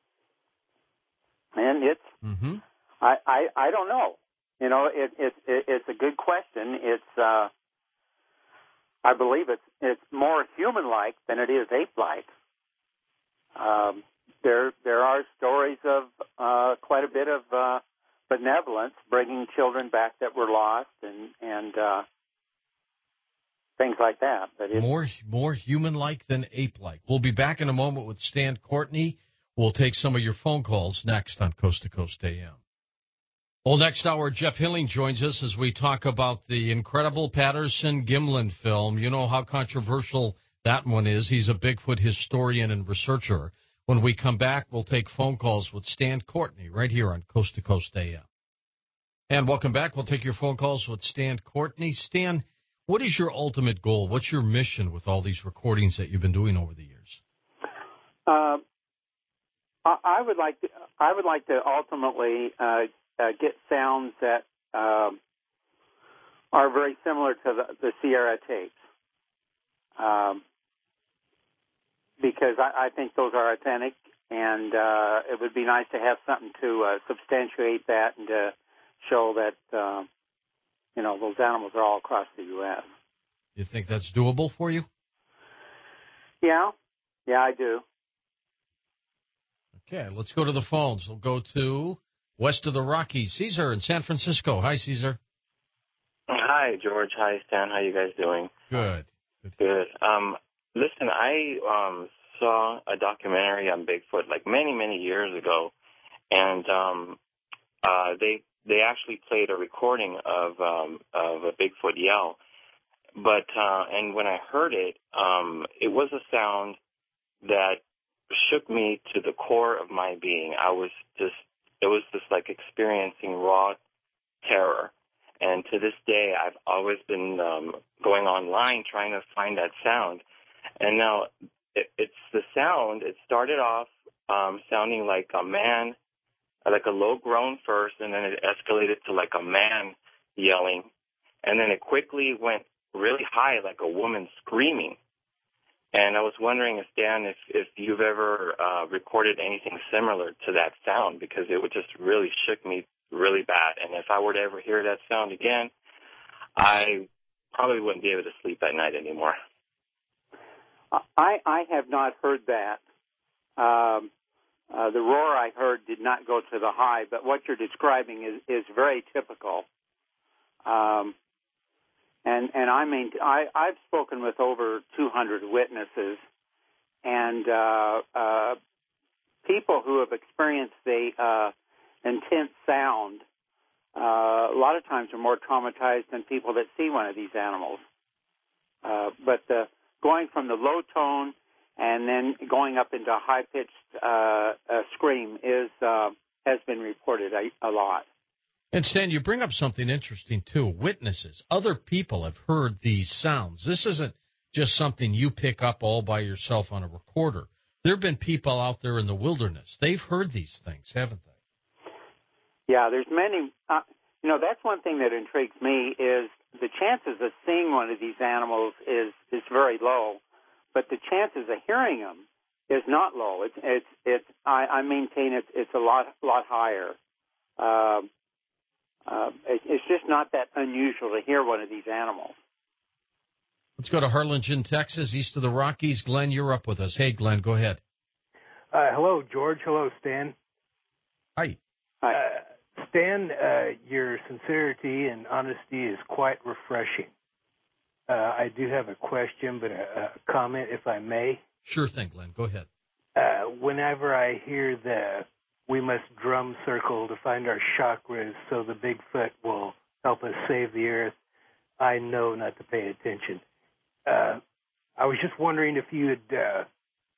and it's. Mm-hmm. I don't know. It's a good question. It's. I believe it's more human-like than it is ape-like. There are stories of quite a bit of benevolence, bringing children back that were lost, and things like that. But more human-like than ape-like. We'll be back in a moment with Stan Courtney. We'll take some of your phone calls next on Coast to Coast AM. Well, next hour, Jeff Hilling joins us as we talk about the incredible Patterson-Gimlin film. You know how controversial that one is. He's a Bigfoot historian and researcher. When we come back, we'll take phone calls with Stan Courtney right here on Coast to Coast AM. And welcome back. We'll take your phone calls with Stan Courtney. Stan, what is your ultimate goal? What's your mission with all these recordings that you've been doing over the years? I would like to ultimately get sounds that are very similar to the Sierra tapes, because I think those are authentic, and it would be nice to have something to substantiate that and to show that those animals are all across the U.S. You think that's doable for you? Yeah, I do. Okay, let's go to the phones. We'll go to west of the Rockies. Caesar in San Francisco. Hi, Caesar. Hi, George. Hi, Stan. How you guys doing? Good. Listen, I saw a documentary on Bigfoot like many, many years ago, and they actually played a recording of a Bigfoot yell. But and when I heard it, it was a sound that shook me to the core of my being. It was just like experiencing raw terror. And to this day, I've always been going online trying to find that sound. And now it's the sound. It started off sounding like a man, like a low groan first, and then it escalated to like a man yelling. And then it quickly went really high, like a woman screaming. And I was wondering, Stan, if you've ever recorded anything similar to that sound, because it would just really shook me really bad. And if I were to ever hear that sound again, I probably wouldn't be able to sleep at night anymore. I have not heard that. The roar I heard did not go to the high, but what you're describing is very typical. And I've spoken with over 200 witnesses, and people who have experienced the intense sound a lot of times are more traumatized than people that see one of these animals. But going from the low tone and then going up into a high-pitched scream has been reported a lot. And Stan, you bring up something interesting, too. Witnesses, other people have heard these sounds. This isn't just something you pick up all by yourself on a recorder. There have been people out there in the wilderness. They've heard these things, haven't they? Yeah, there's many. That's one thing that intrigues me is the chances of seeing one of these animals is very low, but the chances of hearing them is not low. I maintain it's a lot higher. It's just not that unusual to hear one of these animals. Let's go to Harlingen, Texas, east of the Rockies. Glenn, you're up with us. Hey, Glenn, go ahead. Hello, George. Hello, Stan. Hi. Stan, your sincerity and honesty is quite refreshing. I do have a question, but a comment, if I may. Sure thing, Glenn. Go ahead. Whenever I hear we must drum circle to find our chakras so the Bigfoot will help us save the earth, I know not to pay attention. I was just wondering if you would,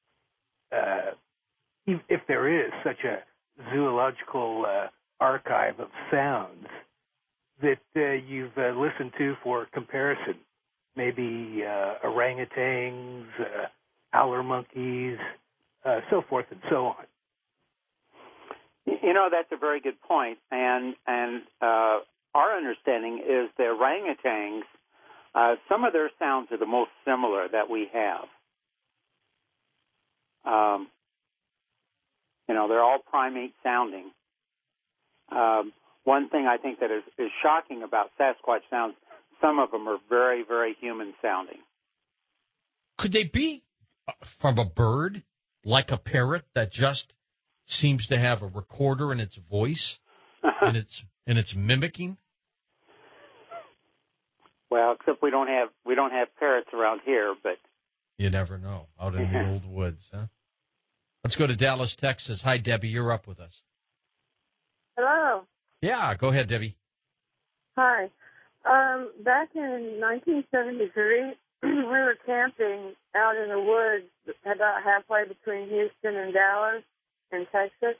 if there is such a zoological archive of sounds that you've listened to for comparison, maybe orangutans, howler monkeys, so forth and so on. That's a very good point, and our understanding is the orangutans, some of their sounds are the most similar that we have. They're all primate sounding. One thing I think that is shocking about Sasquatch sounds, some of them are very, very human sounding. Could they be from a bird, like a parrot, that just seems to have a recorder in its voice and it's mimicking? Well, except we don't have parrots around here, but you never know. Out in the old woods, huh? Let's go to Dallas, Texas. Hi, Debbie. You're up with us. Hello. Yeah, go ahead, Debbie. Hi. Back in 1973, we were camping out in the woods about halfway between Houston and Dallas in Texas.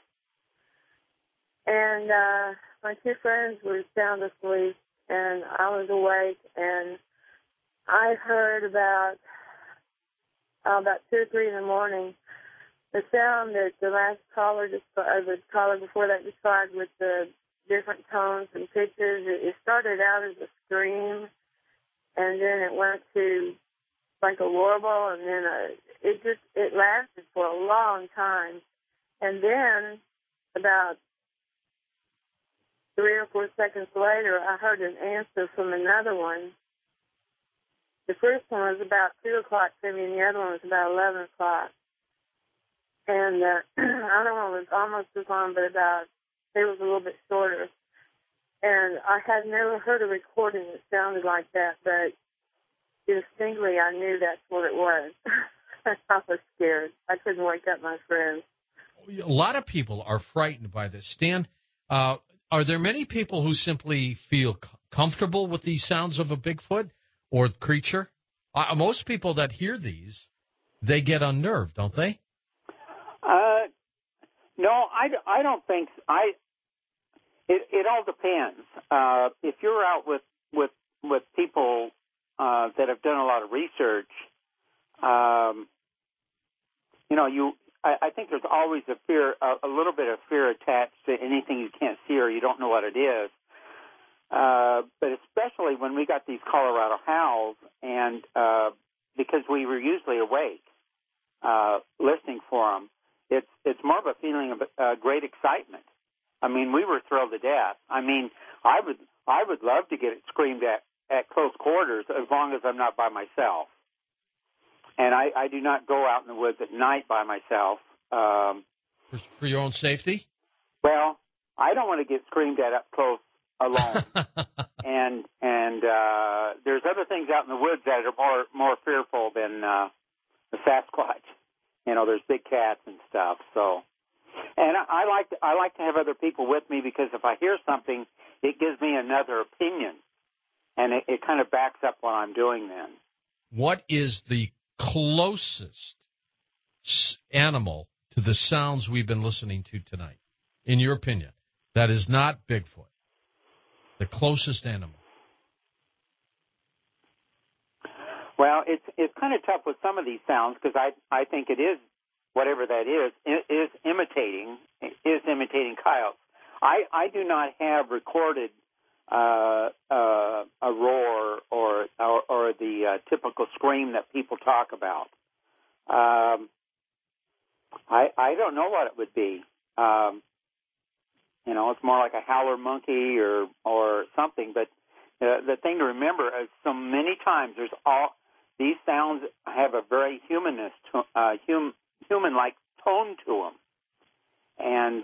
And my two friends were sound asleep, and I was awake, and I heard about 2 or 3 in the morning, the sound that the last caller, the caller before that described with the different tones and pitches. It started out as a scream, and then it went to like a warble, and then it lasted for a long time. And then about 3 or 4 seconds later, I heard an answer from another one. The first one was about 2 o'clock to me, and the other one was about 11 o'clock. And the other one was almost as long, but it was a little bit shorter. And I had never heard a recording that sounded like that, but distinctly I knew that's what it was. I was scared. I couldn't wake up my friends. A lot of people are frightened by this. Stan, are there many people who simply feel comfortable with these sounds of a Bigfoot or creature? Most people that hear these, they get unnerved, don't they? No, I don't think so. It all depends. If you're out with people that have done a lot of research, I think there's always a little bit of fear attached to anything you can't see or you don't know what it is. But especially when we got these Colorado howls, and because we were usually awake listening for them, it's more of a feeling of great excitement. I mean, we were thrilled to death. I mean, I would love to get it screamed at close quarters as long as I'm not by myself. And I do not go out in the woods at night by myself. For your own safety? Well, I don't want to get screamed at up close alone. and there's other things out in the woods that are more fearful than the Sasquatch. There's big cats and stuff. So, and I like to have other people with me, because if I hear something, it gives me another opinion, and it kind of backs up what I'm doing then. What is the closest animal to the sounds we've been listening to tonight, in your opinion, that is not Bigfoot? The closest animal. Well, it's kind of tough with some of these sounds, because I think it is, whatever that is imitating coyotes. I do not have recorded a roar or the typical scream that people talk about. I don't know what it would be. It's more like a howler monkey or something. But the thing to remember is, so many times these sounds have a very human-like tone to them, and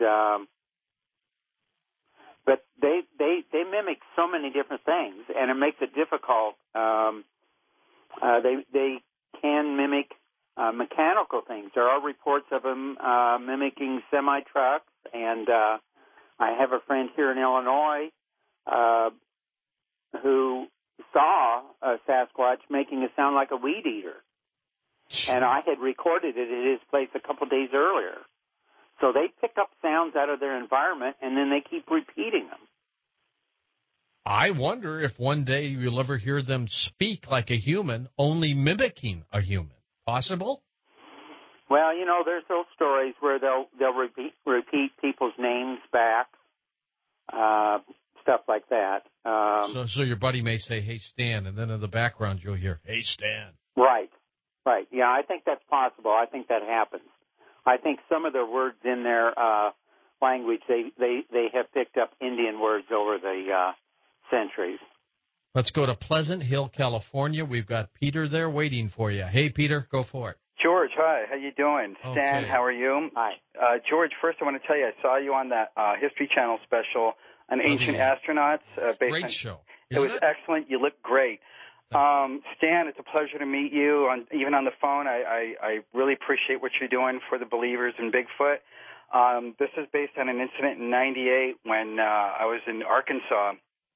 but they mimic so many different things, and it makes it difficult. They can mimic mechanical things. There are reports of them mimicking semi-trucks, and I have a friend here in Illinois who saw a Sasquatch making a sound like a weed eater. And I had recorded it at his place a couple of days earlier. So they pick up sounds out of their environment, and then they keep repeating them. I wonder if one day you'll ever hear them speak like a human, only mimicking a human. Possible? Well, there's those stories where they'll repeat people's names back, stuff like that. So your buddy may say, "Hey, Stan," and then in the background you'll hear, "Hey, Stan." Right. Yeah, I think that's possible. I think that happens. I think some of the words in their language, they have picked up Indian words over the centuries. Let's go to Pleasant Hill, California. We've got Peter there waiting for you. Hey, Peter, go for it. George, hi. How you doing? Stan, okay. How are you? Hi. George, first I want to tell you, I saw you on that History Channel special on ancient astronauts. Great show. It was excellent. You look great. Stan, it's a pleasure to meet you, even on the phone. I really appreciate what you're doing for the believers in Bigfoot. This is based on an incident in '98 when I was in Arkansas,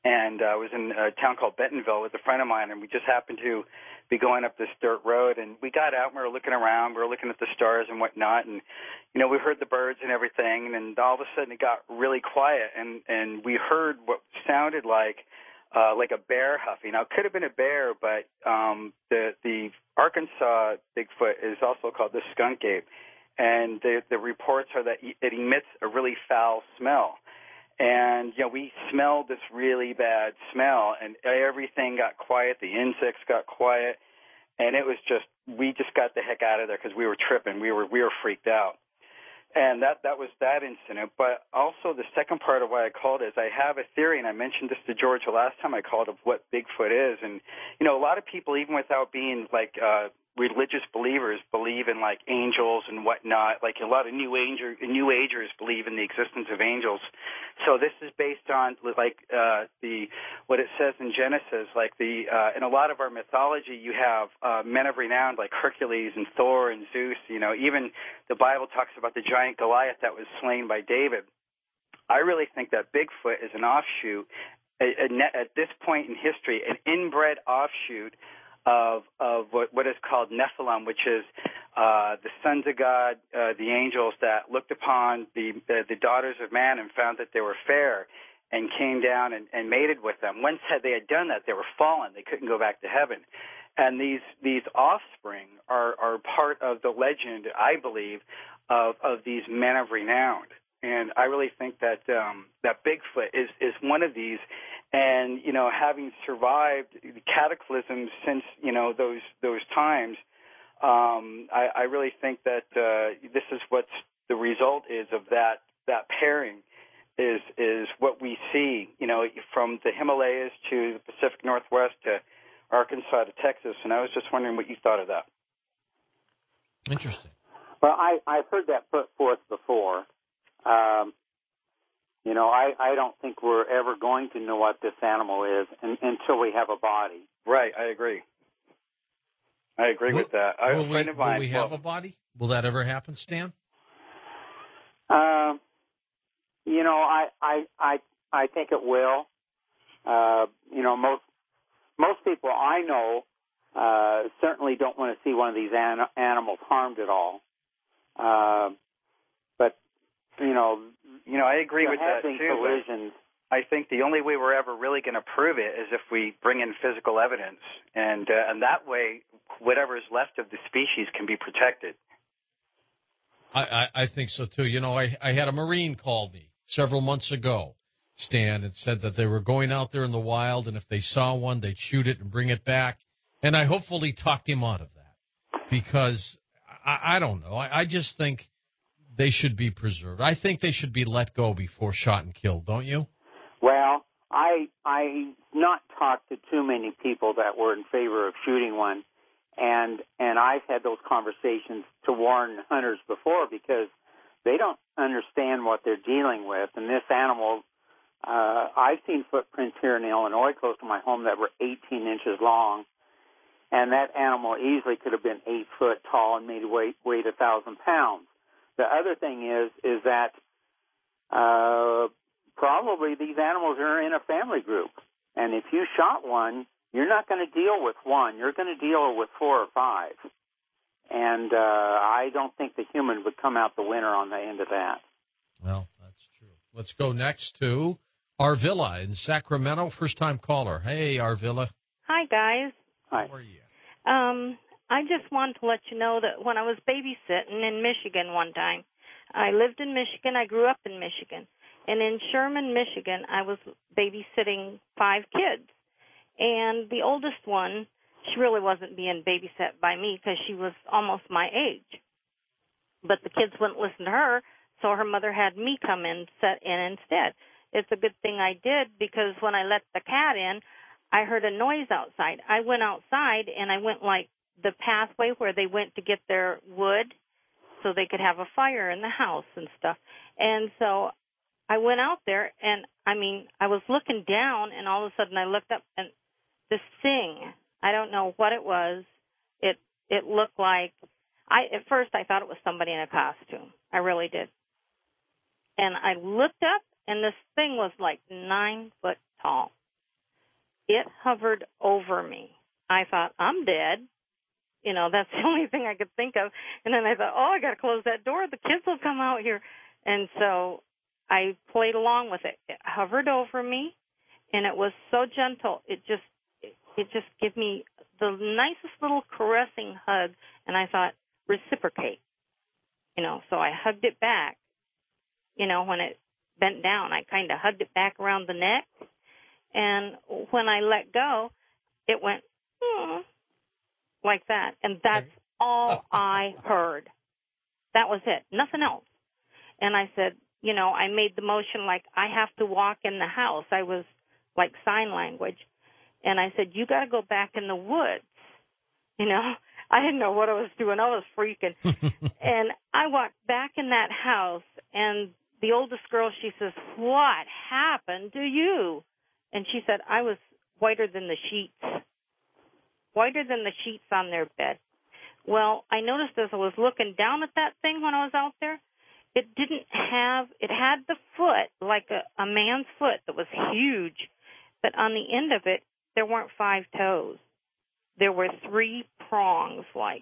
and I was in a town called Bentonville with a friend of mine, and we just happened to be going up this dirt road, and we got out and we were looking around, we were looking at the stars and whatnot, and we heard the birds and everything, and all of a sudden it got really quiet, and we heard what sounded like a bear huffing. Now, it could have been a bear, but the Arkansas Bigfoot is also called the skunk ape, and the reports are that it emits a really foul smell. And, we smelled this really bad smell, and everything got quiet. The insects got quiet, and it was we just got the heck out of there because we were tripping. We were freaked out. And that was that incident. But also the second part of why I called is I have a theory, and I mentioned this to George the last time I called, of what Bigfoot is. And, a lot of people, even without being religious believers, believe in angels and whatnot. Like a lot of New Agers believe in the existence of angels. So this is based on what it says in Genesis. In a lot of our mythology, you have men of renown like Hercules and Thor and Zeus. Even the Bible talks about the giant Goliath that was slain by David. I really think that Bigfoot is an offshoot at this point in history, an inbred offshoot of what is called Nephilim, which is the sons of God, the angels that looked upon the daughters of man and found that they were fair and came down and mated with them. Once they had done that, they were fallen. They couldn't go back to heaven. And these offspring are part of the legend, I believe, of these men of renown. And I really think that that Bigfoot is one of these. And, having survived cataclysms since, those times, I really think that this is what the result is of that pairing is what we see, from the Himalayas to the Pacific Northwest to Arkansas to Texas. And I was just wondering what you thought of that. Interesting. Well, I've heard that put forth before. I don't think we're ever going to know what this animal is until we have a body. Right, I agree. With that. Will we have a body? Will that ever happen, Stan? I think it will. Most people I know certainly don't want to see one of these animals harmed at all. But I agree with that too. Collisions. I think the only way we're ever really going to prove it is if we bring in physical evidence, and that way, whatever is left of the species can be protected. I think so too. I had a Marine call me several months ago, Stan, and said that they were going out there in the wild, and if they saw one, they'd shoot it and bring it back. And I hopefully talked him out of that, because I don't know. I just think they should be preserved. I think they should be let go before shot and killed, don't you? Well, I not talked to too many people that were in favor of shooting one, and I've had those conversations to warn hunters before, because they don't understand what they're dealing with. And this animal, I've seen footprints here in Illinois close to my home that were 18 inches long, and that animal easily could have been 8 foot tall and maybe weighed 1,000 pounds. The other thing is that probably these animals are in a family group. And if you shot one, you're not going to deal with one. You're going to deal with 4 or 5. And I don't think the human would come out the winner on the end of that. Well, that's true. Let's go next to Arvilla in Sacramento. First-time caller. Hey, Arvilla. Hi, guys. Hi. How are you? I just wanted to let you know that when I was babysitting in Michigan one time, I lived in Michigan. I grew up in Michigan. And in Sherman, Michigan, I was babysitting 5 kids. And the oldest one, she really wasn't being babysat by me because she was almost my age. But the kids wouldn't listen to her, so her mother had me come in, sit in instead. It's a good thing I did, because when I let the cat in, I heard a noise outside. I went outside, and I went like the pathway where they went to get their wood so they could have a fire in the house and stuff. And so I went out there, and, I was looking down, and all of a sudden I looked up, and this thing, I don't know what it was. It looked like, at first I thought it was somebody in a costume. I really did. And I looked up, and this thing was like 9 foot tall. it hovered over me. I thought, I'm dead. You know, that's the only thing I could think of. And then I thought, I got to close that door. The kids will come out here. And so I played along with it. It hovered over me, and it was so gentle. It just gave me the nicest little caressing hug, and I thought, reciprocate. You know, so I hugged it back. You know, when it bent down, I kind of hugged it back around the neck. And when I let go, it went, like that. And that's all I heard. That was it. Nothing else. And I said, you know, I made the motion like I have to walk in the house. I was like sign language. And I said, you got to go back in the woods. You know, I didn't know what I was doing. I was freaking. And I walked back in that house, and the oldest girl, she says, what happened to you? And she said, I was whiter than the sheets. Whiter than the sheets on their bed. Well, I noticed as I was looking down at that thing when I was out there, it had the foot like a man's foot that was huge, but on the end of it, there weren't 5 toes. There were 3 prongs like,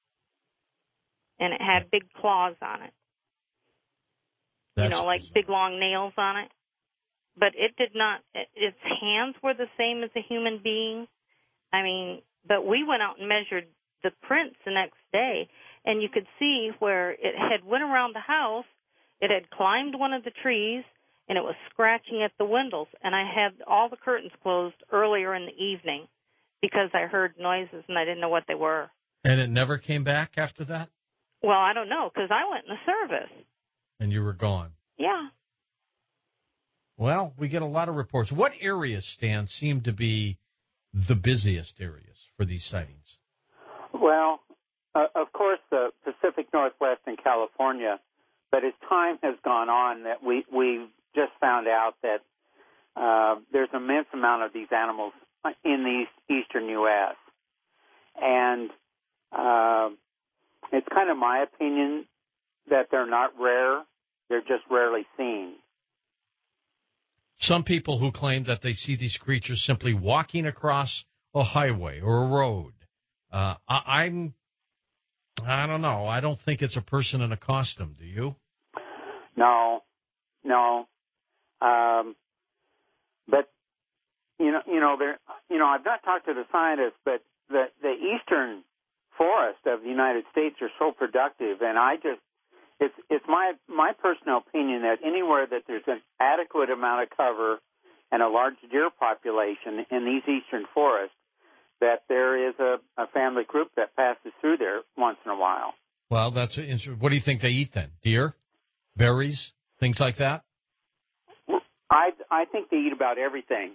and it had big claws on it. That's, you know, like big long nails on it. But it did not, its hands were the same as a human being. I mean, but we went out and measured the prints the next day, and you could see where it had went around the house, it had climbed one of the trees, and it was scratching at the windows. And I had all the curtains closed earlier in the evening because I heard noises and I didn't know what they were. And it never came back after that? Well, I don't know, because I went in the service. And you were gone? Yeah. Well, we get a lot of reports. What areas, Stan, seem to be the busiest areas for these sightings? Well, of course, the Pacific Northwest and California. But as time has gone on, that we've just found out that there's an immense amount of these animals in the eastern U.S. And it's kind of my opinion that they're not rare. They're just rarely seen. Some people who claim that they see these creatures simply walking across a highway or a road. I don't know. I don't think it's a person in a costume. Do you? No. But I've not talked to the scientists, but the eastern forest of the United States are so productive, and it's my personal opinion that anywhere that there's an adequate amount of cover and a large deer population in these eastern forests, that there is a family group that passes through there once in a while. Well, that's interesting. What do you think they eat then? Deer? Berries? Things like that? I think they eat about everything.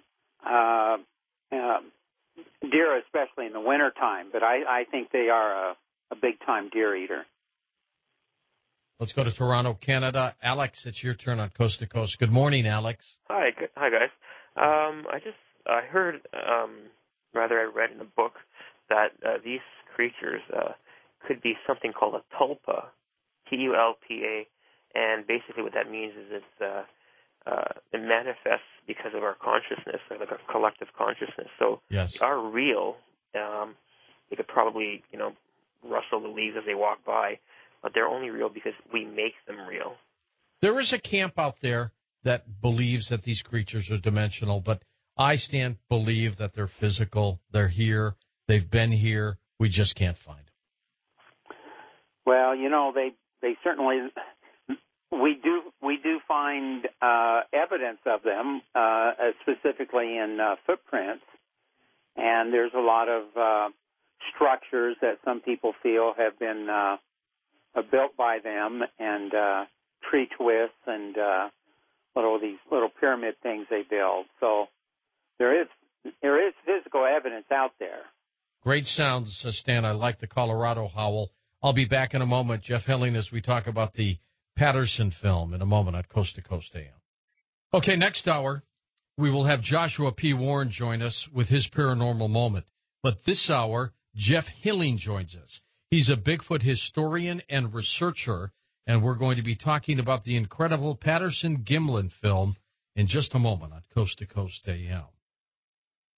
Deer, especially in the wintertime, but I think they are a big-time deer eater. Let's go to Toronto, Canada. Alex, it's your turn on Coast to Coast. Good morning, Alex. Hi, guys. I heard, I read in a book that these creatures could be something called a tulpa, Tulpa, and basically what that means is it manifests because of our consciousness, or like a collective consciousness. So yes. They are real. They could probably, rustle the leaves as they walk by, but they're only real because we make them real. There is a camp out there that believes that these creatures are dimensional, but I believe that they're physical. They're here. They've been here. We just can't find them. Well, they certainly. We do find evidence of them, specifically in footprints, and there's a lot of structures that some people feel have been built by them, and tree twists and these little pyramid things they build. So there is physical evidence out there. Great sounds, Stan. I like the Colorado howl. I'll be back in a moment, Jeff Hilling, as we talk about the Patterson film in a moment on Coast to Coast AM. Okay, next hour, we will have Joshua P. Warren join us with his paranormal moment. But this hour, Jeff Hilling joins us. He's a Bigfoot historian and researcher, and we're going to be talking about the incredible Patterson-Gimlin film in just a moment on Coast to Coast AM.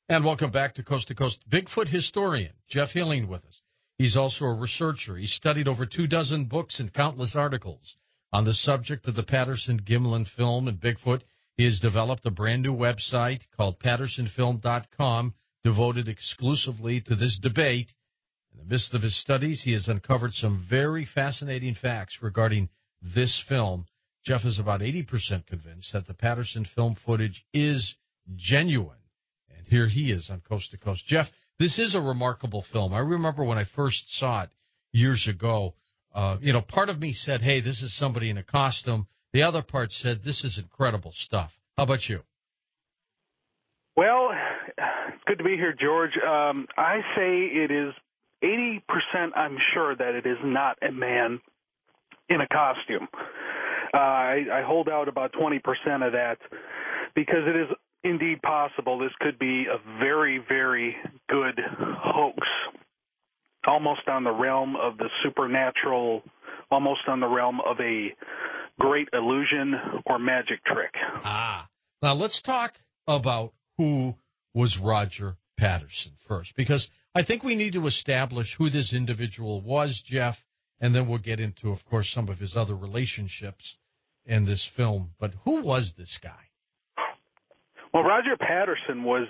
And welcome back to Coast Bigfoot historian Jeff Hilling with us. He's also a researcher. He's studied over 24 books and countless articles on the subject of the Patterson-Gimlin film and Bigfoot. He has developed a brand new website called PattersonFilm.com devoted exclusively to this debate. In the midst of his studies, he has uncovered some very fascinating facts regarding this film. Jeff is about 80% convinced that the Patterson film footage is genuine. And here he is on Coast to Coast. Jeff, this is a remarkable film. I remember when I first saw it years ago, part of me said, hey, this is somebody in a costume. The other part said, this is incredible stuff. How about you? Well, it's good to be here, George. I say it is 80%, I'm sure that it is not a man in a costume. I hold out about 20% of that because it is indeed possible this could be a very, very good hoax, almost on the realm of the supernatural, almost on the realm of a great illusion or magic trick. Now let's talk about who was Roger Patterson first, because I think we need to establish who this individual was, Jeff, and then we'll get into, of course, some of his other relationships in this film. But who was this guy? Well, Roger Patterson was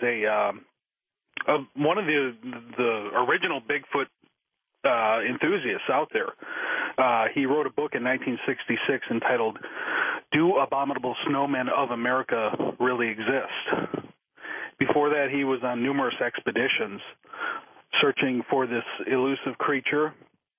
one of the original Bigfoot enthusiasts out there. He wrote a book in 1966 entitled "Do Abominable Snowmen of America Really Exist?" Before that, he was on numerous expeditions searching for this elusive creature.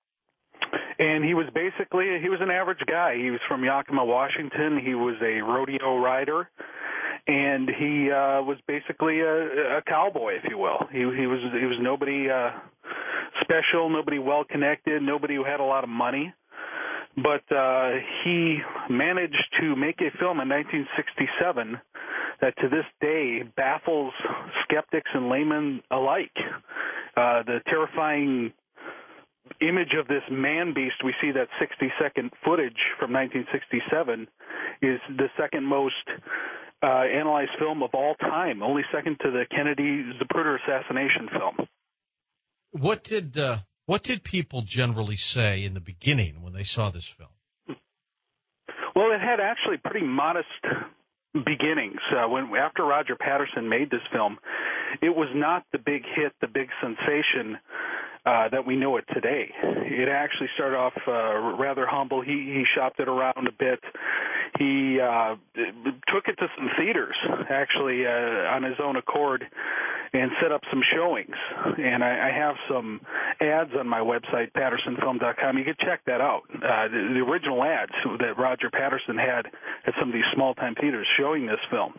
And he was an average guy. He was from Yakima, Washington. He was a rodeo rider. And he was basically a cowboy, if you will. He was nobody special, nobody well-connected, nobody who had a lot of money. But he managed to make a film in 1967 that to this day baffles skeptics and laymen alike. The terrifying image of this man-beast, we see that 60-second footage from 1967, is the second most analyzed film of all time, only second to the Kennedy Zapruder assassination film. What did people generally say in the beginning when they saw this film? Well, it had actually pretty modest beginnings. After Roger Patterson made this film, it was not the big hit, the big sensation that we know it today. It actually started off rather humble. He shopped it around a bit. He took it to some theaters, actually, on his own accord, and set up some showings. And I have some ads on my website, PattersonFilm.com. You can check that out. The original ads that Roger Patterson had at some of these small-time theaters showing this film.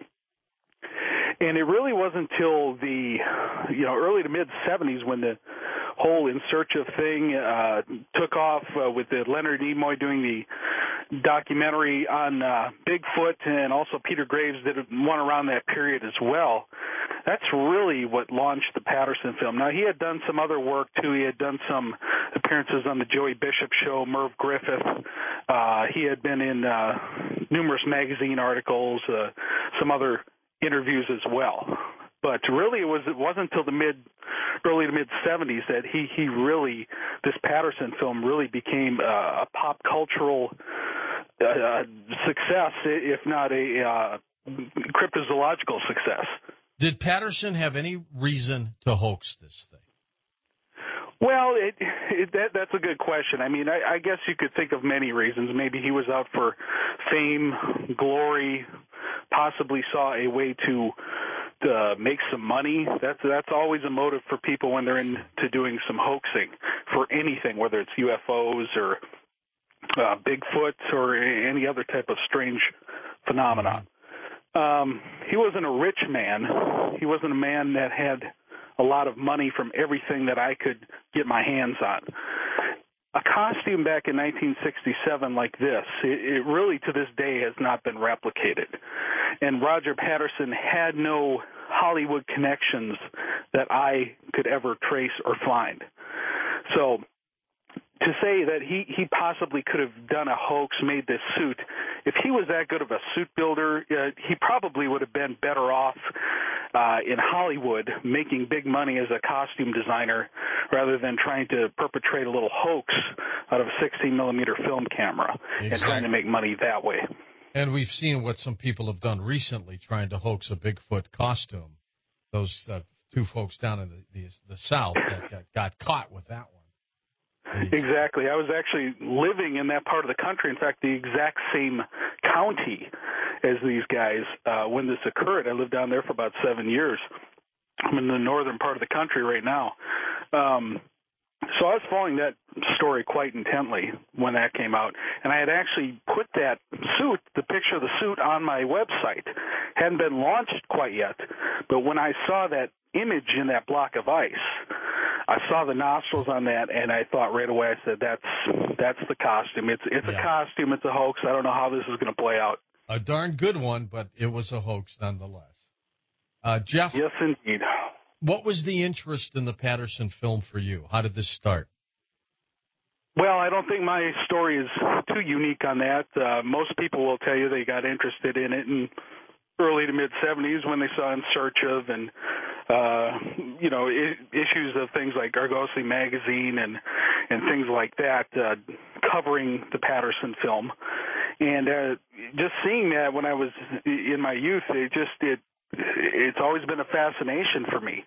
And it really wasn't until the early to mid-'70s when the whole In Search of thing took off with Leonard Nimoy doing the documentary on Bigfoot, and also Peter Graves did one around that period as well. That's really what launched the Patterson film. Now, he had done some other work, too. He had done some appearances on the Joey Bishop Show, Merv Griffith. He had been in numerous magazine articles, some other interviews as well. But really, it wasn't until the early to mid-'70s that he really, this Patterson film really became a pop cultural success, if not a cryptozoological success. Did Patterson have any reason to hoax this thing? Well, that's a good question. I mean, I guess you could think of many reasons. Maybe he was out for fame, glory, possibly saw a way to make some money. That's always a motive for people when they're into doing some hoaxing for anything, whether it's UFOs or Bigfoot or any other type of strange phenomenon. He wasn't a rich man. He wasn't a man that had a lot of money from everything that I could get my hands on. A costume back in 1967 like this, it really to this day has not been replicated. And Roger Patterson had no Hollywood connections that I could ever trace or find. So to say that he possibly could have done a hoax, made this suit, if he was that good of a suit builder, he probably would have been better off in Hollywood, making big money as a costume designer rather than trying to perpetrate a little hoax out of a 16-millimeter film camera and trying to make money that way. And we've seen what some people have done recently trying to hoax a Bigfoot costume. Those two folks down in the South that got caught with that one. Exactly. I was actually living in that part of the country, in fact, the exact same county as these guys when this occurred. I lived down there for about 7 years. I'm in the northern part of the country right now. So I was following that story quite intently when that came out, and I had actually put that suit, the picture of the suit, on my website. Hadn't been launched quite yet, but when I saw that image in that block of ice, I saw the nostrils on that, and I thought right away, I said, that's the costume. It's a costume. It's a hoax. I don't know how this is going to play out. A darn good one, but it was a hoax nonetheless. Jeff? Yes, indeed. What was the interest in the Patterson film for you? How did this start? Well, I don't think my story is too unique on that. Most people will tell you they got interested in it in early to mid-'70s when they saw In Search of and issues of things like Argosy magazine and things like that covering the Patterson film. And just seeing that when I was in my youth, it's always been a fascination for me.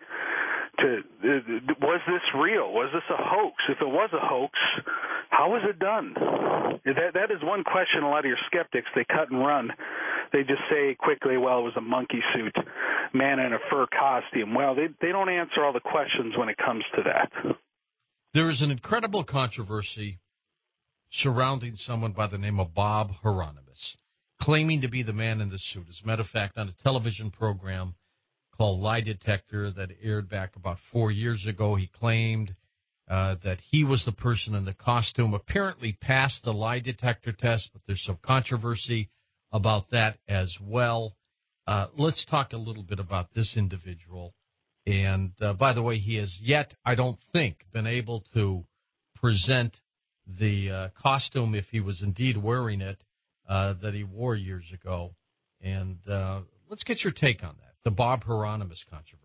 Was this real? Was this a hoax? If it was a hoax, how was it done? That is one question a lot of your skeptics, they cut and run. They just say quickly, well, it was a monkey suit, man in a fur costume. Well, they don't answer all the questions when it comes to that. There is an incredible controversy surrounding someone by the name of Bob Hieronymus, claiming to be the man in the suit. As a matter of fact, on a television program called Lie Detector that aired back about 4 years ago, he claimed that he was the person in the costume, apparently passed the lie detector test, but there's some controversy about that as well. Let's talk a little bit about this individual. And, by the way, he has yet, I don't think, been able to present the costume, if he was indeed wearing it, that he wore years ago. And let's get your take on that, the Bob Hieronymus controversy.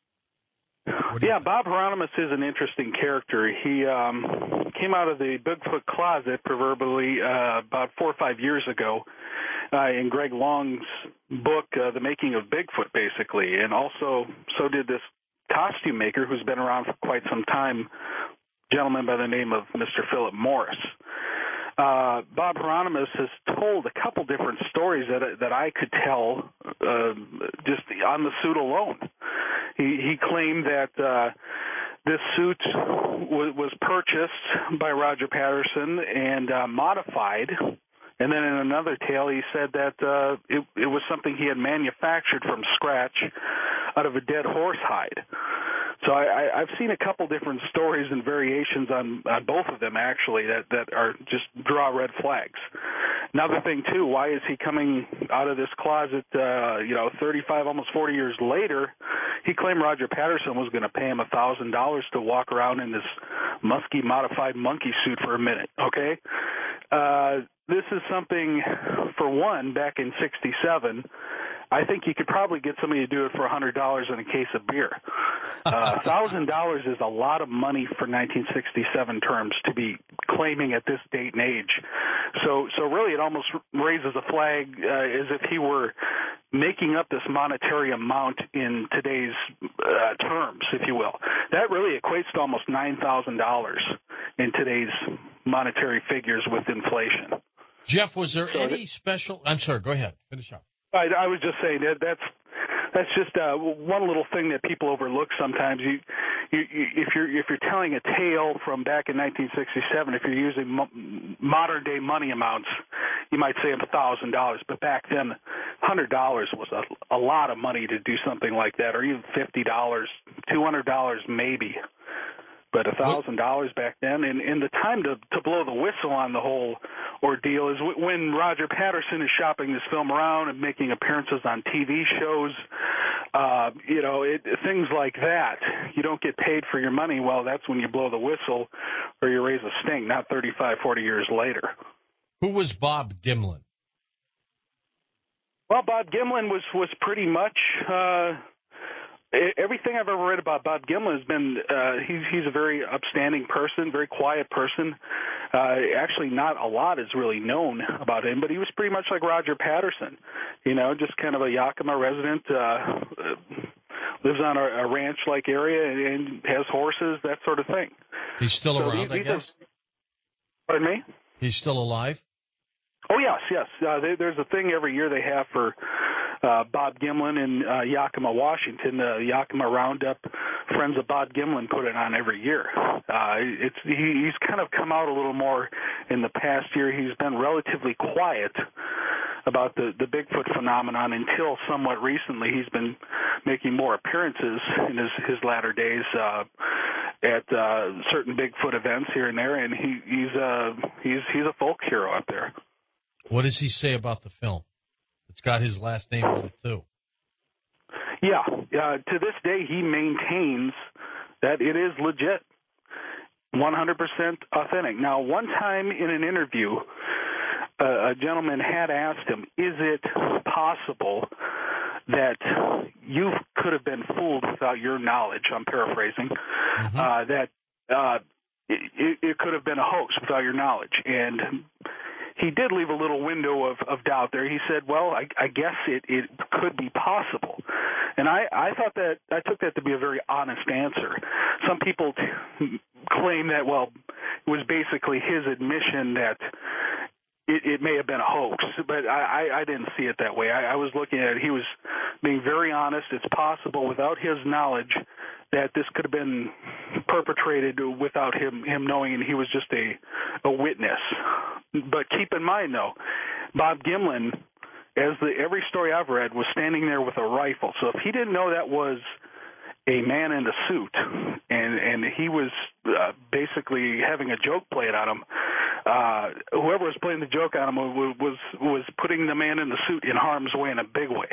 Yeah, Bob Hieronymus is an interesting character. He came out of the Bigfoot closet, proverbially, about 4 or 5 years ago in Greg Long's book, The Making of Bigfoot, basically. And also, so did this costume maker who's been around for quite some time, a gentleman by the name of Mr. Philip Morris. Bob Hieronymus has told a couple different stories that I could tell just on the suit alone. He claimed that this suit was purchased by Roger Patterson and modified. And then in another tale, he said that it was something he had manufactured from scratch out of a dead horse hide. So I've seen a couple different stories and variations on both of them, actually, that are just draw red flags. Another thing, too, why is he coming out of this closet, 35, almost 40 years later? He claimed Roger Patterson was going to pay him $1,000 to walk around in this musky modified monkey suit for a minute, okay? This is something, for one, back in '67, I think you could probably get somebody to do it for $100 and a case of beer. $1,000 is a lot of money for 1967 terms to be claiming at this date and age. So really it almost raises a flag as if he were making up this monetary amount in today's terms, if you will. That really equates to almost $9,000 in today's monetary figures with inflation. Jeff, was there any special... I'm sorry, go ahead. Finish up. I was just saying that's just one little thing that people overlook sometimes. If you're telling a tale from back in 1967, if you're using modern day money amounts, you might say $1,000. But back then, $100 was a lot of money to do something like that, or even $50, $200 maybe. But $1,000 back then, and the time to blow the whistle on the whole ordeal is when Roger Patterson is shopping this film around and making appearances on TV shows, things like that. You don't get paid for your money. Well, that's when you blow the whistle or you raise a stink, not 35, 40 years later. Who was Bob Gimlin? Well, Bob Gimlin was pretty much Everything I've ever read about Bob Gimlin has been he's a very upstanding person, very quiet person. Actually, not a lot is really known about him, but he was pretty much like Roger Patterson, just kind of a Yakima resident, lives on a ranch-like area and has horses, that sort of thing. He's still around, I guess? Pardon me? He's still alive? Oh, yes. There's a thing every year they have for Bob Gimlin in Yakima, Washington. The Yakima Roundup, Friends of Bob Gimlin put it on every year. He's kind of come out a little more in the past year. He's been relatively quiet about the Bigfoot phenomenon until somewhat recently. He's been making more appearances in his latter days at certain Bigfoot events here and there, and he's a folk hero out there. What does he say about the film? It's got his last name on it, too. Yeah. To this day, he maintains that it is legit, 100% authentic. Now, one time in an interview, a gentleman had asked him, is it possible that you could have been fooled without your knowledge? I'm paraphrasing. Mm-hmm. That it could have been a hoax without your knowledge. And he did leave a little window of doubt there. He said, well, I guess it could be possible. And I took that to be a very honest answer. Some people claim that, well, it was basically his admission that it may have been a hoax, but I didn't see it that way. I was looking at it. He was being very honest. It's possible without his knowledge that this could have been perpetrated without him knowing, and he was just a witness. But keep in mind, though, Bob Gimlin, every story I've read, was standing there with a rifle. So if he didn't know that was a man in a suit, and he was basically having a joke played on him, whoever was playing the joke on him was putting the man in the suit in harm's way in a big way.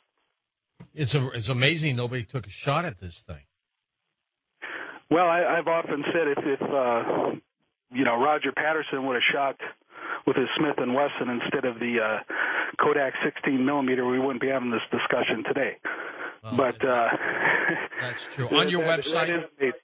It's amazing nobody took a shot at this thing. Well, I've often said if Roger Patterson would have shot with his Smith & Wesson instead of the Kodak 16 millimeter, we wouldn't be having this discussion today. Well, but that's true. On your website,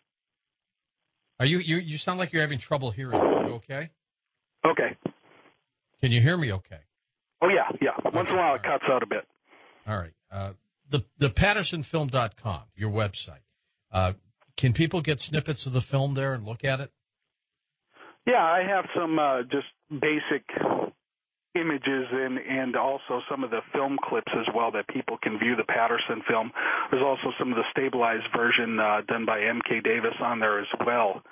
are you sound like you're having trouble hearing. Are you okay? Okay. Can you hear me okay? Oh, yeah. Once in a while it cuts out a bit. All right. The PattersonFilm.com, your website. Can people get snippets of the film there and look at it? Yeah, I have some just basic images and also some of the film clips as well that people can view the Patterson film. There's also some of the stabilized version done by M.K. Davis on there as well.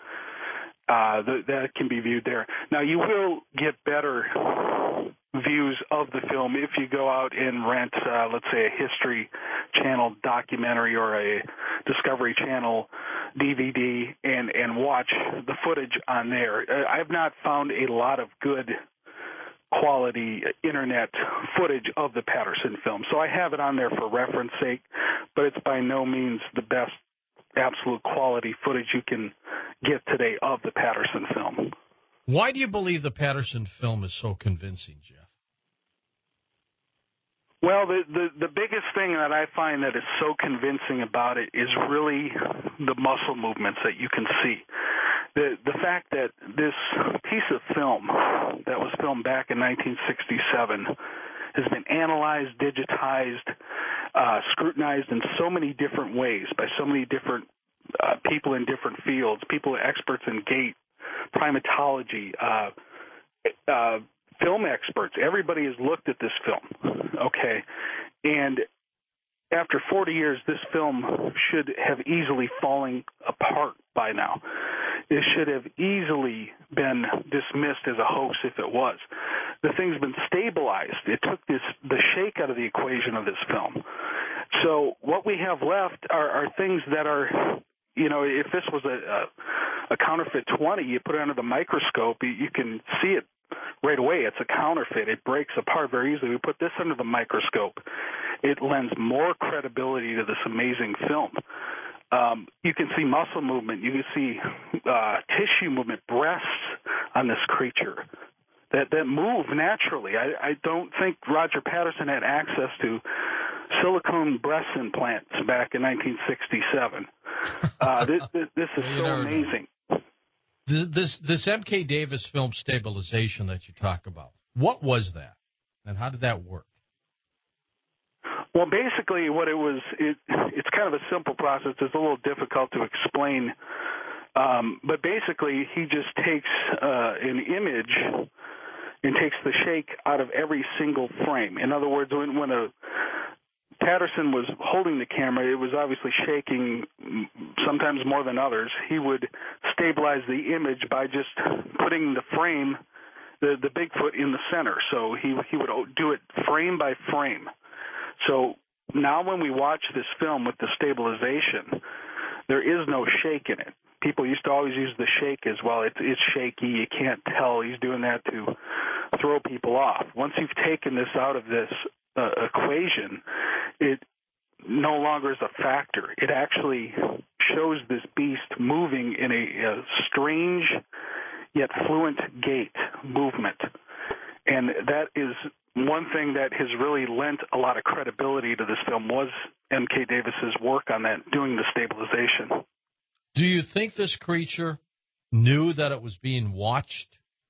That can be viewed there. Now, you will get better views of the film if you go out and rent, let's say, a History Channel documentary or a Discovery Channel DVD and watch the footage on there. I've not found a lot of good quality internet footage of the Patterson film, so I have it on there for reference sake, but it's by no means the best absolute quality footage you can get today of the Patterson film. Why do you believe the Patterson film is so convincing, Jeff? Well, the biggest thing that I find that is so convincing about it is really the muscle movements that you can see. The fact that this piece of film that was filmed back in 1967 has been analyzed, digitized, scrutinized in so many different ways by so many different people in different fields, people experts in gait, primatology, film experts. Everybody has looked at this film, okay? And after 40 years, this film should have easily fallen apart by now. It should have easily been dismissed as a hoax if it was. The thing's been stabilized. It took the shake out of the equation of this film. So what we have left are things that are, if this was a counterfeit 20, you put it under the microscope, you can see it right away. It's a counterfeit. It breaks apart very easily. We put this under the microscope. It lends more credibility to this amazing film. You can see muscle movement. You can see tissue movement, breasts on this creature that move naturally. I don't think Roger Patterson had access to silicone breast implants back in 1967. This is so amazing. This M.K. Davis film stabilization that you talk about, what was that, and how did that work? Well, basically what it was, it's kind of a simple process. It's a little difficult to explain. But basically he just takes an image and takes the shake out of every single frame. In other words, when Patterson was holding the camera, it was obviously shaking sometimes more than others. He would stabilize the image by just putting the frame, the Bigfoot, in the center. So he would do it frame by frame. So now when we watch this film with the stabilization, there is no shake in it. People used to always use the shake as well. It's shaky. You can't tell. He's doing that to throw people off. Once you've taken this out of this equation, it no longer is a factor. It actually shows this beast moving in a strange yet fluent gait movement. And that is one thing that has really lent a lot of credibility to this film was M.K. Davis's work on that, doing the stabilization. Do you think this creature knew that it was being watched?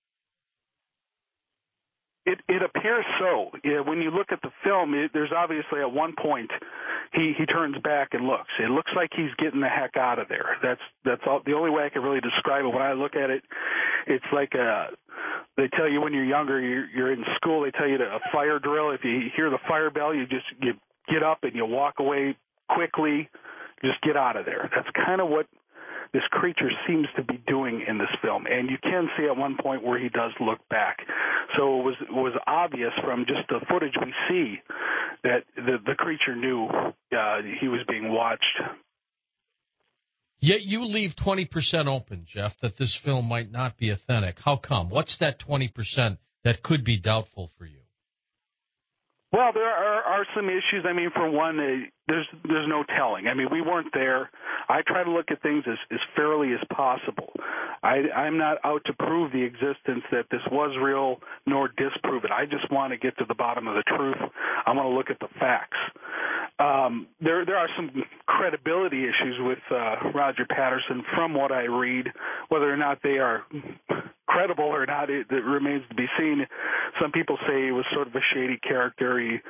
It appears so. Yeah, when you look at the film, there's obviously at one point he turns back and looks. It looks like he's getting the heck out of there. That's all, the only way I can really describe it. When I look at it, it's like they tell you when you're younger, you're in school, they tell you a fire drill. If you hear the fire bell, you get up and you walk away quickly. Just get out of there. That's kind of what this creature seems to be doing in this film. And you can see at one point where he does look back. So it was obvious from just the footage we see that the creature knew he was being watched. Yet you leave 20% open, Jeff, that this film might not be authentic. How come? What's that 20% that could be doubtful for you? Well, there are some issues. I mean, for one, there's no telling. I mean, we weren't there. I try to look at things as fairly as possible. I'm not out to prove the existence that this was real nor disprove it. I just want to get to the bottom of the truth. I want to look at the facts. There are some credibility issues with Roger Patterson from what I read. Whether or not they are credible or not, it remains to be seen. Some people say he was sort of a shady character. He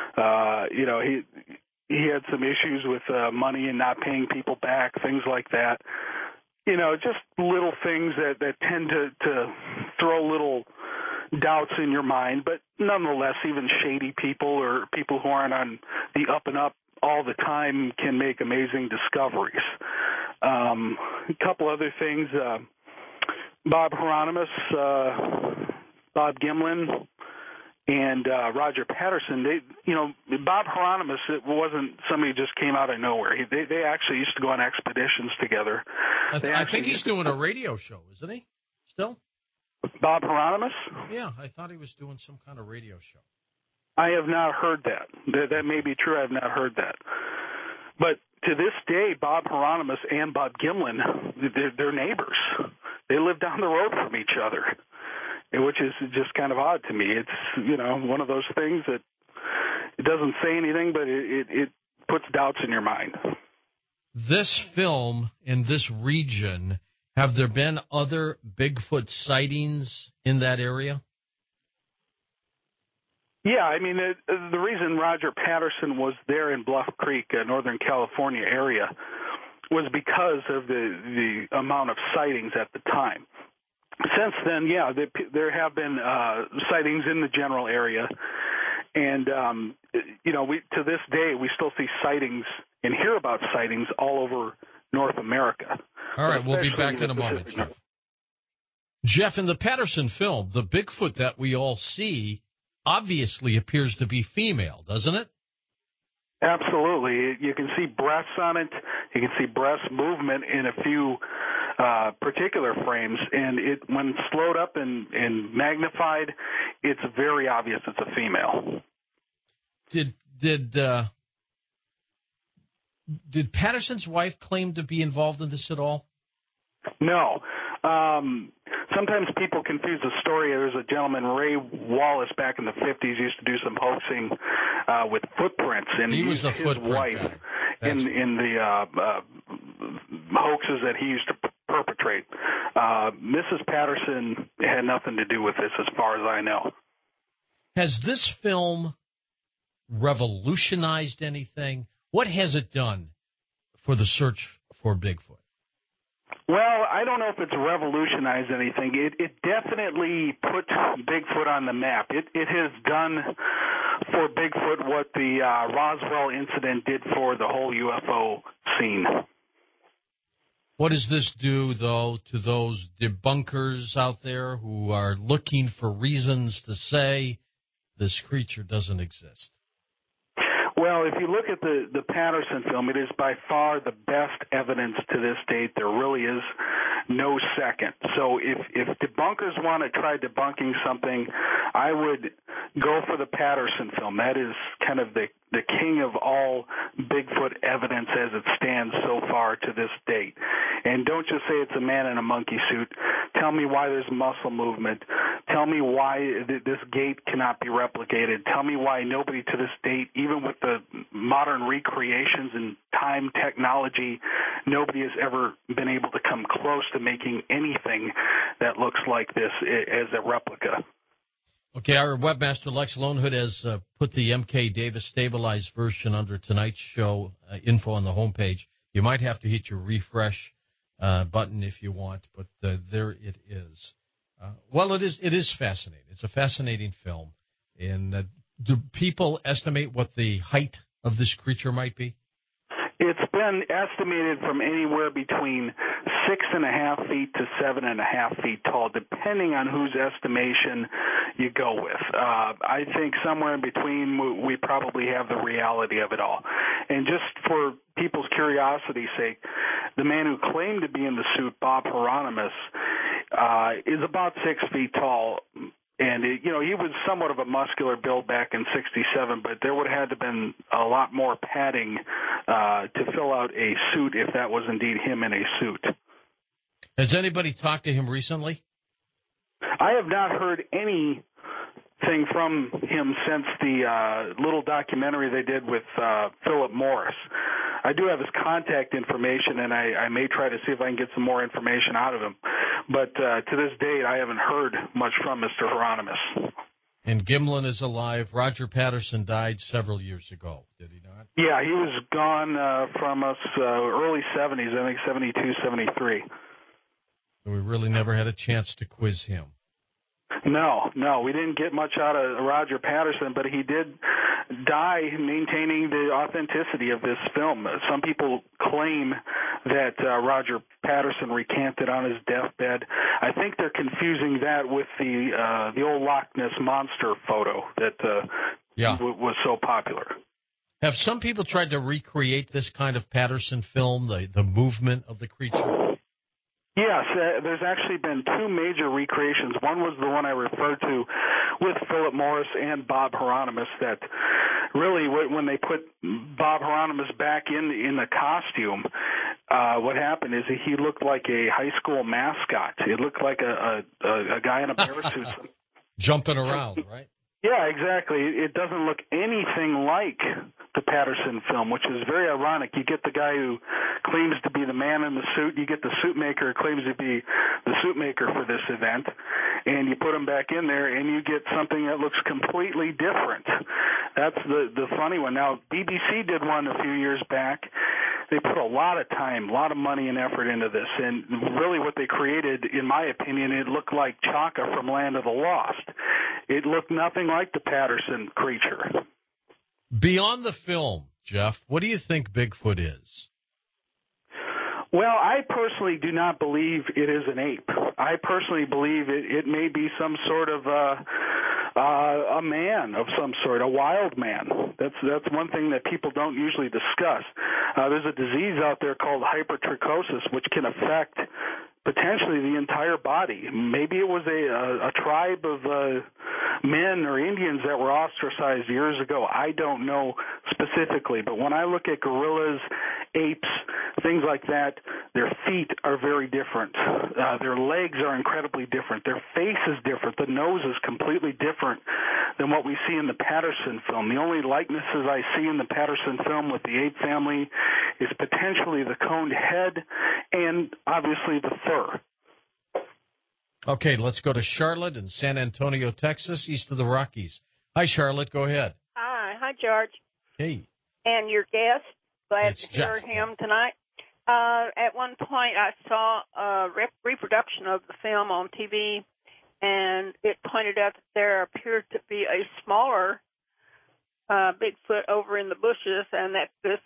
had some issues with money and not paying people back, things like that. Just little things that tend to throw little doubts in your mind. But nonetheless, even shady people or people who aren't on the up and up all the time can make amazing discoveries. A couple other things. Bob Hieronymus, Bob Gimlin, and Roger Patterson. Bob Hieronymus, it wasn't somebody who just came out of nowhere. They actually used to go on expeditions together. I think he's doing a radio show, isn't he? Still? Bob Hieronymus? Yeah, I thought he was doing some kind of radio show. I have not heard that. That may be true. I have not heard that. But to this day, Bob Hieronymus and Bob Gimlin, they're neighbors. They live down the road from each other, which is just kind of odd to me. It's, one of those things that it doesn't say anything, but it puts doubts in your mind. This film in this region, have there been other Bigfoot sightings in that area? Yeah, I mean, the reason Roger Patterson was there in Bluff Creek, Northern California area, was because of the amount of sightings at the time. Since then, yeah, there have been sightings in the general area. And, to this day, we still see sightings and hear about sightings all over North America. All right, we'll be back in a moment, Jeff. Jeff, in the Patterson film, the Bigfoot that we all see obviously appears to be female, doesn't it? Absolutely. You can see breasts on it. You can see breast movement in a few particular frames. And when slowed up and magnified, it's very obvious it's a female. Did Patterson's wife claim to be involved in this at all? No. Sometimes people confuse the story. There's a gentleman, Ray Wallace, back in the 50s, used to do some hoaxing with footprints, and he was the his footprint wife guy. in the hoaxes that he used to perpetrate. Mrs. Patterson had nothing to do with this, as far as I know. Has this film revolutionized anything? What has it done for the search for Bigfoot? Well, I don't know if it's revolutionized anything. It definitely put Bigfoot on the map. It has done for Bigfoot what the Roswell incident did for the whole UFO scene. What does this do, though, to those debunkers out there who are looking for reasons to say this creature doesn't exist? Well, if you look at the Patterson film, it is by far the best evidence to this date. There really is no second. So if debunkers want to try debunking something, I would go for the Patterson film. That is kind of the king of all Bigfoot evidence as it stands so far to this date. And don't just say it's a man in a monkey suit. Tell me why there's muscle movement. Tell me why this gait cannot be replicated. Tell me why nobody to this date, even with the modern recreations and time technology, nobody has ever been able to come close to making anything that looks like this as a replica. Okay, our webmaster Lex Lonehood has put the MK Davis stabilized version under tonight's show info on the homepage. You might have to hit your refresh button if you want, but there it is. Well, it is fascinating. It's a fascinating film. And do people estimate what the height of this creature might be? It's been estimated from anywhere between 6.5 feet to 7.5 feet tall, depending on whose estimation you go with. I think somewhere in between, we probably have the reality of it all. And just for people's curiosity's sake, the man who claimed to be in the suit, Bob Hieronymus, is about 6 feet tall. And, he was somewhat of a muscular build back in 1967, but there would have had to been a lot more padding to fill out a suit if that was indeed him in a suit. Has anybody talked to him recently? I have not heard anything from him since the little documentary they did with Philip Morris. I do have his contact information, and I may try to see if I can get some more information out of him. But to this date, I haven't heard much from Mr. Hieronymus. And Gimlin is alive. Roger Patterson died several years ago, did he not? Yeah, he was gone from us early 70s, I think 72, 73. We really never had a chance to quiz him. No, we didn't get much out of Roger Patterson, but he did die maintaining the authenticity of this film. Some people claim that Roger Patterson recanted on his deathbed. I think they're confusing that with the old Loch Ness Monster photo that was so popular. Have some people tried to recreate this kind of Patterson film, the movement of the creature? Yes, there's actually been two major recreations. One was the one I referred to with Philip Morris and Bob Hieronymus, that really when they put Bob Hieronymus back in the costume, what happened is he looked like a high school mascot. He looked like a guy in a bear suit. Jumping around, right? Yeah, exactly. It doesn't look anything like the Patterson film, which is very ironic. You get the guy who claims to be the man in the suit, you get the suit maker who claims to be the suit maker for this event, and you put him back in there, and you get something that looks completely different. That's the funny one. Now, BBC did one a few years back. They put a lot of time, a lot of money and effort into this, and really what they created, in my opinion, it looked like Chaka from Land of the Lost. It looked nothing like the Patterson creature. Beyond the film, Jeff, what do you think Bigfoot is? Well, I personally do not believe it is an ape. I personally believe it may be some sort of a man of some sort, a wild man. That's one thing that people don't usually discuss. There's a disease out there called hypertrichosis, which can affect potentially the entire body. Maybe it was a tribe of men or Indians that were ostracized years ago. I don't know specifically, but when I look at gorillas, apes, things like that, their feet are very different. Their legs are incredibly different. Their face is different. The nose is completely different than what we see in the Patterson film. The only likenesses I see in the Patterson film with the ape family is potentially the coned head and obviously the fur. Okay, let's go to Charlotte in San Antonio, Texas, east of the Rockies. Hi, Charlotte. Go ahead. Hi, George. Hey. And your guest. Glad It's to hear Jeff. him tonight. At one point, I saw a reproduction of the film on TV, and it pointed out that there appeared to be a smaller Bigfoot over in the bushes, and that this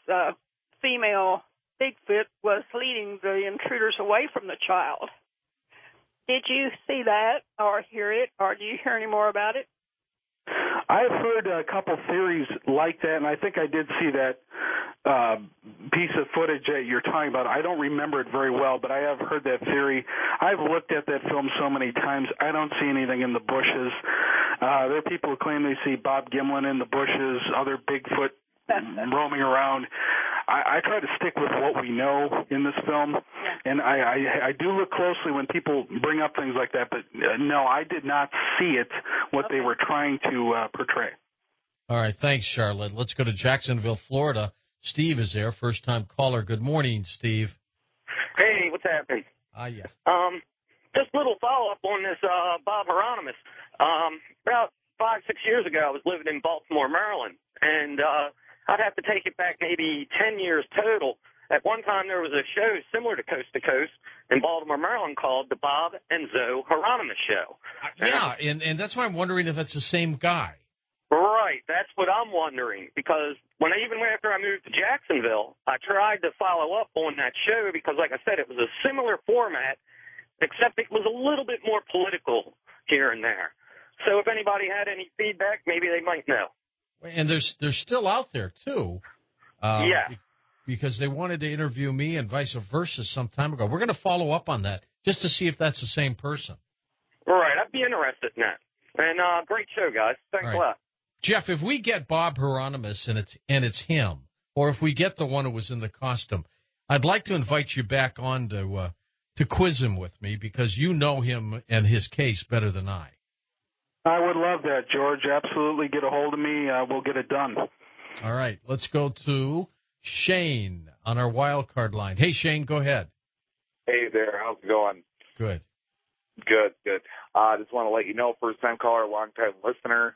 female Bigfoot was leading the intruders away from the child. Did you see that or hear it, or do you hear any more about it? I've heard a couple theories like that, and I think I did see that piece of footage that you're talking about. I don't remember it very well, but I have heard that theory. I've looked at that film so many times. I don't see anything in the bushes. There are people who claim they see Bob Gimlin in the bushes, other Bigfoot roaming around. I try to stick with what we know in this film, and I do look closely when people bring up things like that, but no, I did not see it, what they were trying to portray. All right, thanks, Charlotte. Let's go to Jacksonville, Florida. Steve is there, first-time caller. Good morning, Steve. Hey, what's happening? Yeah. Just a little follow-up on this Bob Hieronymus. About 5-6 years ago, I was living in Baltimore, Maryland, and I'd have to take it back maybe 10 years total. At one time, there was a show similar to Coast in Baltimore, Maryland called The Bob and Zoe Hieronymus Show. Yeah, and that's why I'm wondering if it's the same guy. Right, that's what I'm wondering, because even after I moved to Jacksonville, I tried to follow up on that show because, like I said, it was a similar format, except it was a little bit more political here and there. So if anybody had any feedback, maybe they might know. And they're still out there, too. Yeah. Because they wanted to interview me and vice versa some time ago. We're going to follow up on that just to see if that's the same person. Right, I'd be interested in that. And great show, guys. Thanks a lot. Jeff, if we get Bob Hieronymus and it's him, or if we get the one who was in the costume, I'd like to invite you back on to quiz him with me because you know him and his case better than I. I would love that, George. Absolutely. Get a hold of me. We'll get it done. All right. Let's go to Shane on our wild card line. Hey, Shane, go ahead. Hey there. How's it going? Good. Good. I just want to let you know, first-time caller, long-time listener.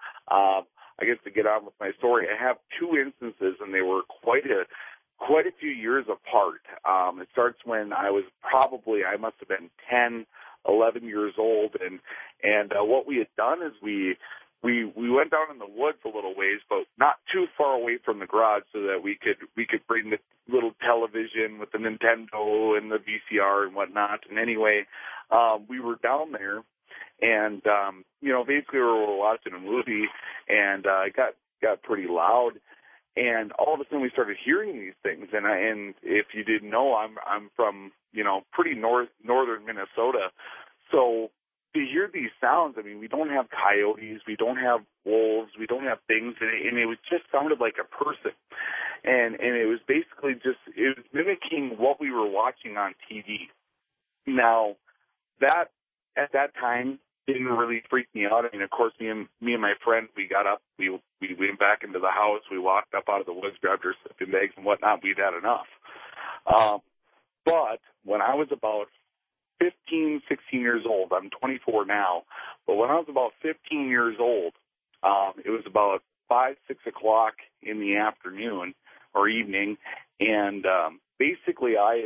I guess to get on with my story, I have two instances, and they were quite a few years apart. It starts when I must have been 10, 11 years old, and what we had done is we went down in the woods a little ways, but not too far away from the garage, so that we could bring the little television with the Nintendo and the VCR and whatnot. And anyway, we were down there, and basically we were watching a movie, and it got pretty loud. And all of a sudden, we started hearing these things. And if you didn't know, I'm from pretty northern Minnesota, so to hear these sounds, I mean, we don't have coyotes, we don't have wolves, we don't have things, and it just sounded like a person. And it was basically it was mimicking what we were watching on TV. Now, that at that time didn't really freak me out. I mean, of course, me and my friend, we got up, we went back into the house, we walked up out of the woods, grabbed our sleeping bags and whatnot. We'd had enough. But when I was about 15, 16 years old, I'm 24 now, but when I was about 15 years old, it was about 5, 6 o'clock in the afternoon or evening, and basically I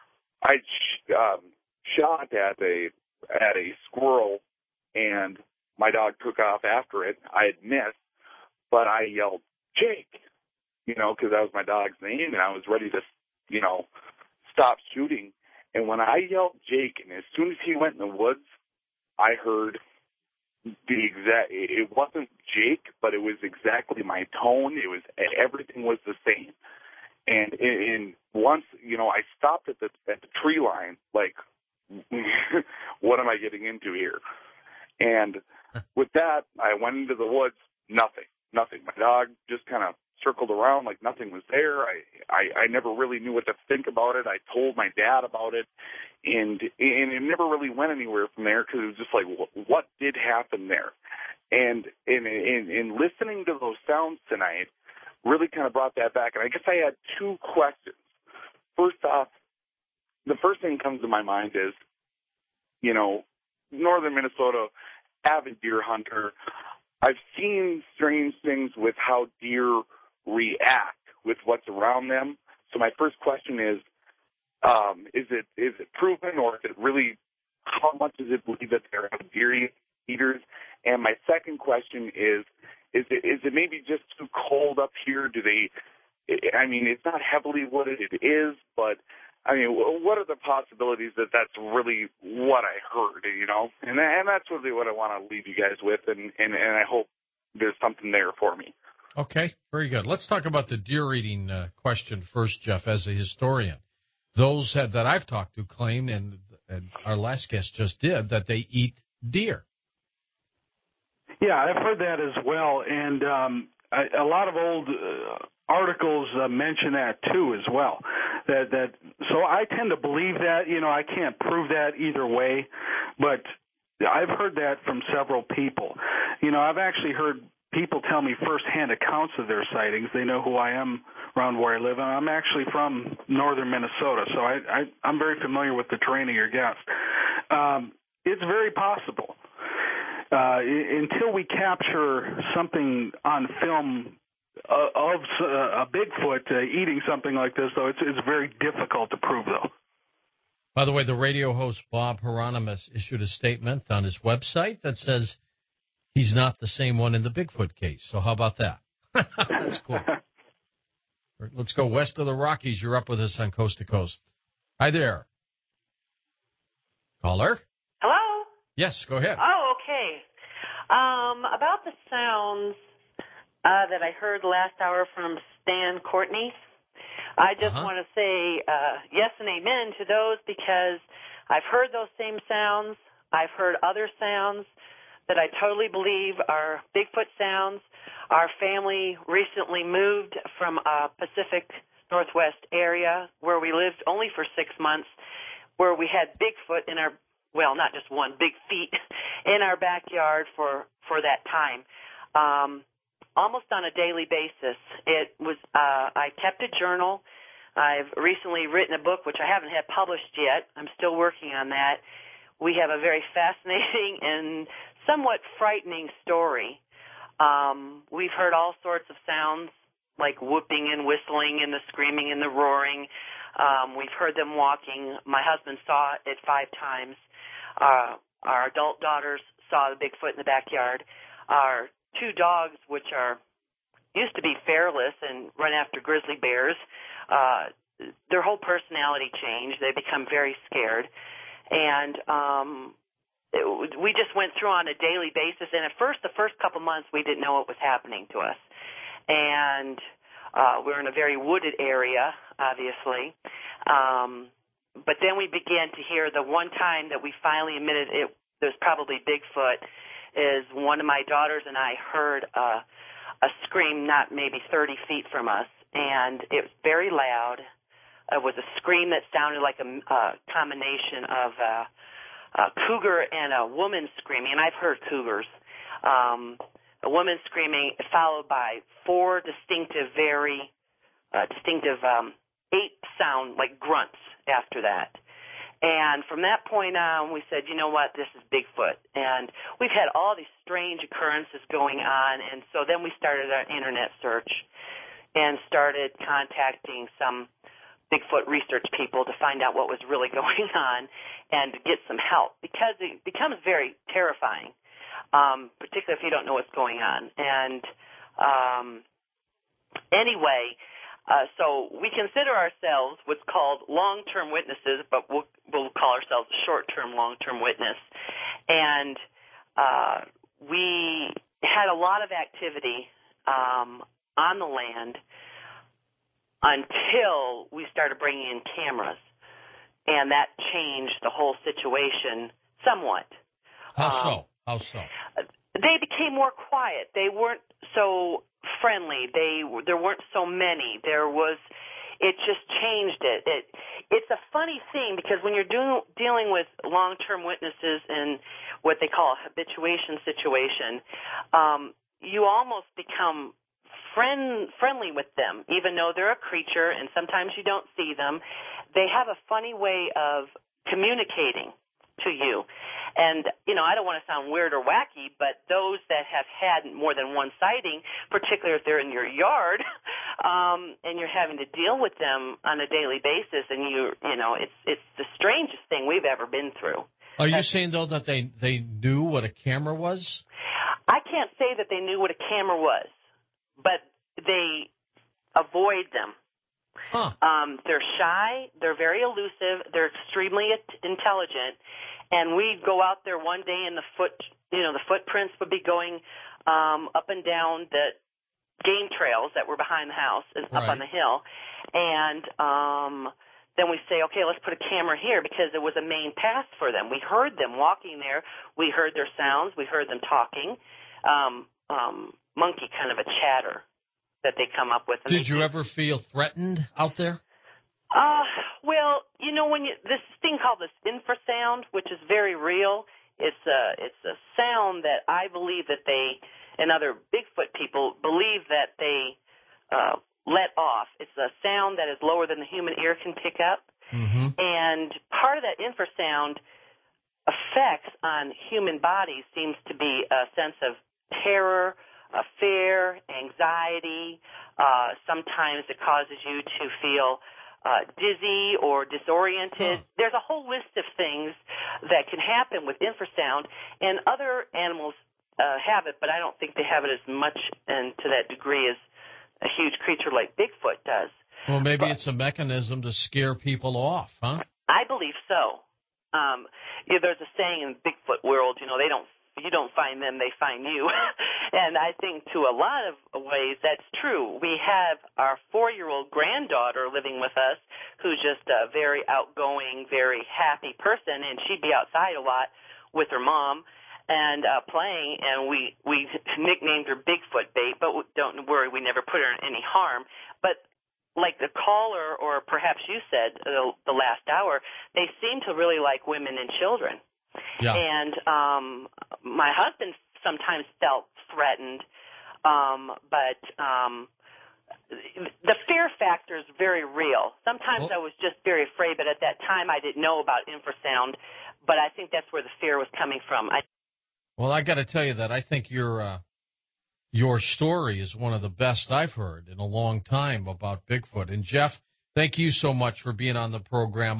shot at a squirrel, and my dog took off after it. I had missed, but I yelled, "Jake," because that was my dog's name, and I was ready to, stop shooting. And when I yelled Jake, and as soon as he went in the woods, I heard it wasn't Jake, but it was exactly my tone. Everything was the same. And once, I stopped at the tree line, like, what am I getting into here? And with that, I went into the woods, nothing. My dog just kind of circled around like nothing was there. I never really knew what to think about it. I told my dad about it, and it never really went anywhere from there because it was just like, what did happen there? And in listening to those sounds tonight, really kind of brought that back. And I guess I had two questions. First off, the first thing that comes to my mind is, northern Minnesota, avid deer hunter. I've seen strange things with how deer react with what's around them. So my first question is it proven, or is it really, how much is it believed that they're deer eaters? And my second question is it maybe just too cold up here? It's not heavily wooded, it is, but what are the possibilities that that's really what I heard, And that's really what I want to leave you guys with, and I hope there's something there for me. Okay, very good. Let's talk about the deer-eating question first, Jeff, as a historian. Those that I've talked to claim, and our last guest just did, that they eat deer. Yeah, I've heard that as well, and a lot of old articles mention that too as well. So I tend to believe that. I can't prove that either way, but I've heard that from several people. I've actually heard people tell me firsthand accounts of their sightings. They know who I am around where I live, and I'm actually from northern Minnesota, so I'm very familiar with the terrain of your guest. It's very possible. Until we capture something on film of a Bigfoot eating something like this, though, it's very difficult to prove, though. By the way, the radio host Bob Hieronymus issued a statement on his website that says he's not the same one in the Bigfoot case. So how about that? That's cool. Let's go west of the Rockies. You're up with us on Coast to Coast. Hi there. Caller? Hello? Yes, go ahead. Oh, okay. About the sounds that I heard last hour from Stan Courtney, I just want to say yes and amen to those, because I've heard those same sounds. I've heard other sounds that I totally believe are Bigfoot sounds. Our family recently moved from a Pacific Northwest area where we lived only for 6 months, where we had Bigfoot in our, well, not just one, big feet in our backyard for that time. Almost on a daily basis. It was, I kept a journal. I've recently written a book, which I haven't had published yet. I'm still working on that. We have a very fascinating and somewhat frightening story. We've heard all sorts of sounds, like whooping and whistling and the screaming and the roaring. We've heard them walking. My husband saw it 5 times. Our adult daughters saw the Bigfoot in the backyard. Our 2 dogs, which used to be fearless and run after grizzly bears, their whole personality changed. They become very scared. And we just went through on a daily basis. And at first, the first couple months, we didn't know what was happening to us. And we're in a very wooded area, obviously. But then we began to hear, the one time that we finally admitted it was probably Bigfoot, is one of my daughters and I heard a scream not maybe 30 feet from us, and it was very loud. It was a scream that sounded like a combination of a cougar and a woman screaming, and I've heard cougars. A woman screaming, followed by 4 distinctive, very distinctive ape sound, like grunts after that. And from that point on, we said, you know what, this is Bigfoot. And we've had all these strange occurrences going on, and so then we started our internet search and started contacting some Bigfoot research people to find out what was really going on and to get some help, because it becomes very terrifying, particularly if you don't know what's going on. And anyway, so we consider ourselves what's called long-term witnesses, but we'll call ourselves a short-term, long-term witness. And we had a lot of activity on the land until we started bringing in cameras, and that changed the whole situation somewhat. How so? They became more quiet. They weren't so friendly. There weren't so many. It just changed it. It's a funny thing, because when you're dealing with long-term witnesses and what they call a habituation situation, you almost become friendly with them, even though they're a creature and sometimes you don't see them. They have a funny way of communicating to you. And, I don't want to sound weird or wacky, but those that have had more than one sighting, particularly if they're in your yard, and you're having to deal with them on a daily basis, and it's the strangest thing we've ever been through. Are you saying, though, that they knew what a camera was? I can't say that they knew what a camera was, but they avoid them. Huh. They're shy, they're very elusive, they're extremely intelligent, and we'd go out there one day and the footprints would be going up and down the game trails that were behind the house and up on the hill, and then we say, okay, let's put a camera here because it was a main path for them. We heard them walking there, we heard their sounds, we heard them talking, monkey kind of a chatter that they come up with. Did you ever feel threatened out there? Well, when this thing called this infrasound, which is very real, it's a sound that I believe that they and other Bigfoot people believe that they let off. It's a sound that is lower than the human ear can pick up, and part of that infrasound effects on human bodies seems to be a sense of terror, fear, anxiety. Sometimes it causes you to feel dizzy or disoriented. There's a whole list of things that can happen with infrasound, and other animals have it, but I don't think they have it as much and to that degree as a huge creature like Bigfoot does. Well, maybe it's a mechanism to scare people off, huh? I believe so. There's a saying in the Bigfoot world, you don't find them, they find you. And I think to a lot of ways that's true. We have our 4-year-old granddaughter living with us who's just a very outgoing, very happy person, and she'd be outside a lot with her mom and playing, and we nicknamed her Bigfoot Bait, but don't worry, we never put her in any harm. But like the caller, or perhaps you said the last hour, they seem to really like women and children. Yeah. And my husband sometimes felt threatened, but the fear factor is very real. Sometimes I was just very afraid, but at that time I didn't know about infrasound, but I think that's where the fear was coming from. Well, I got to tell you that I think your story is one of the best I've heard in a long time about Bigfoot. And, Jeff, thank you so much for being on the program.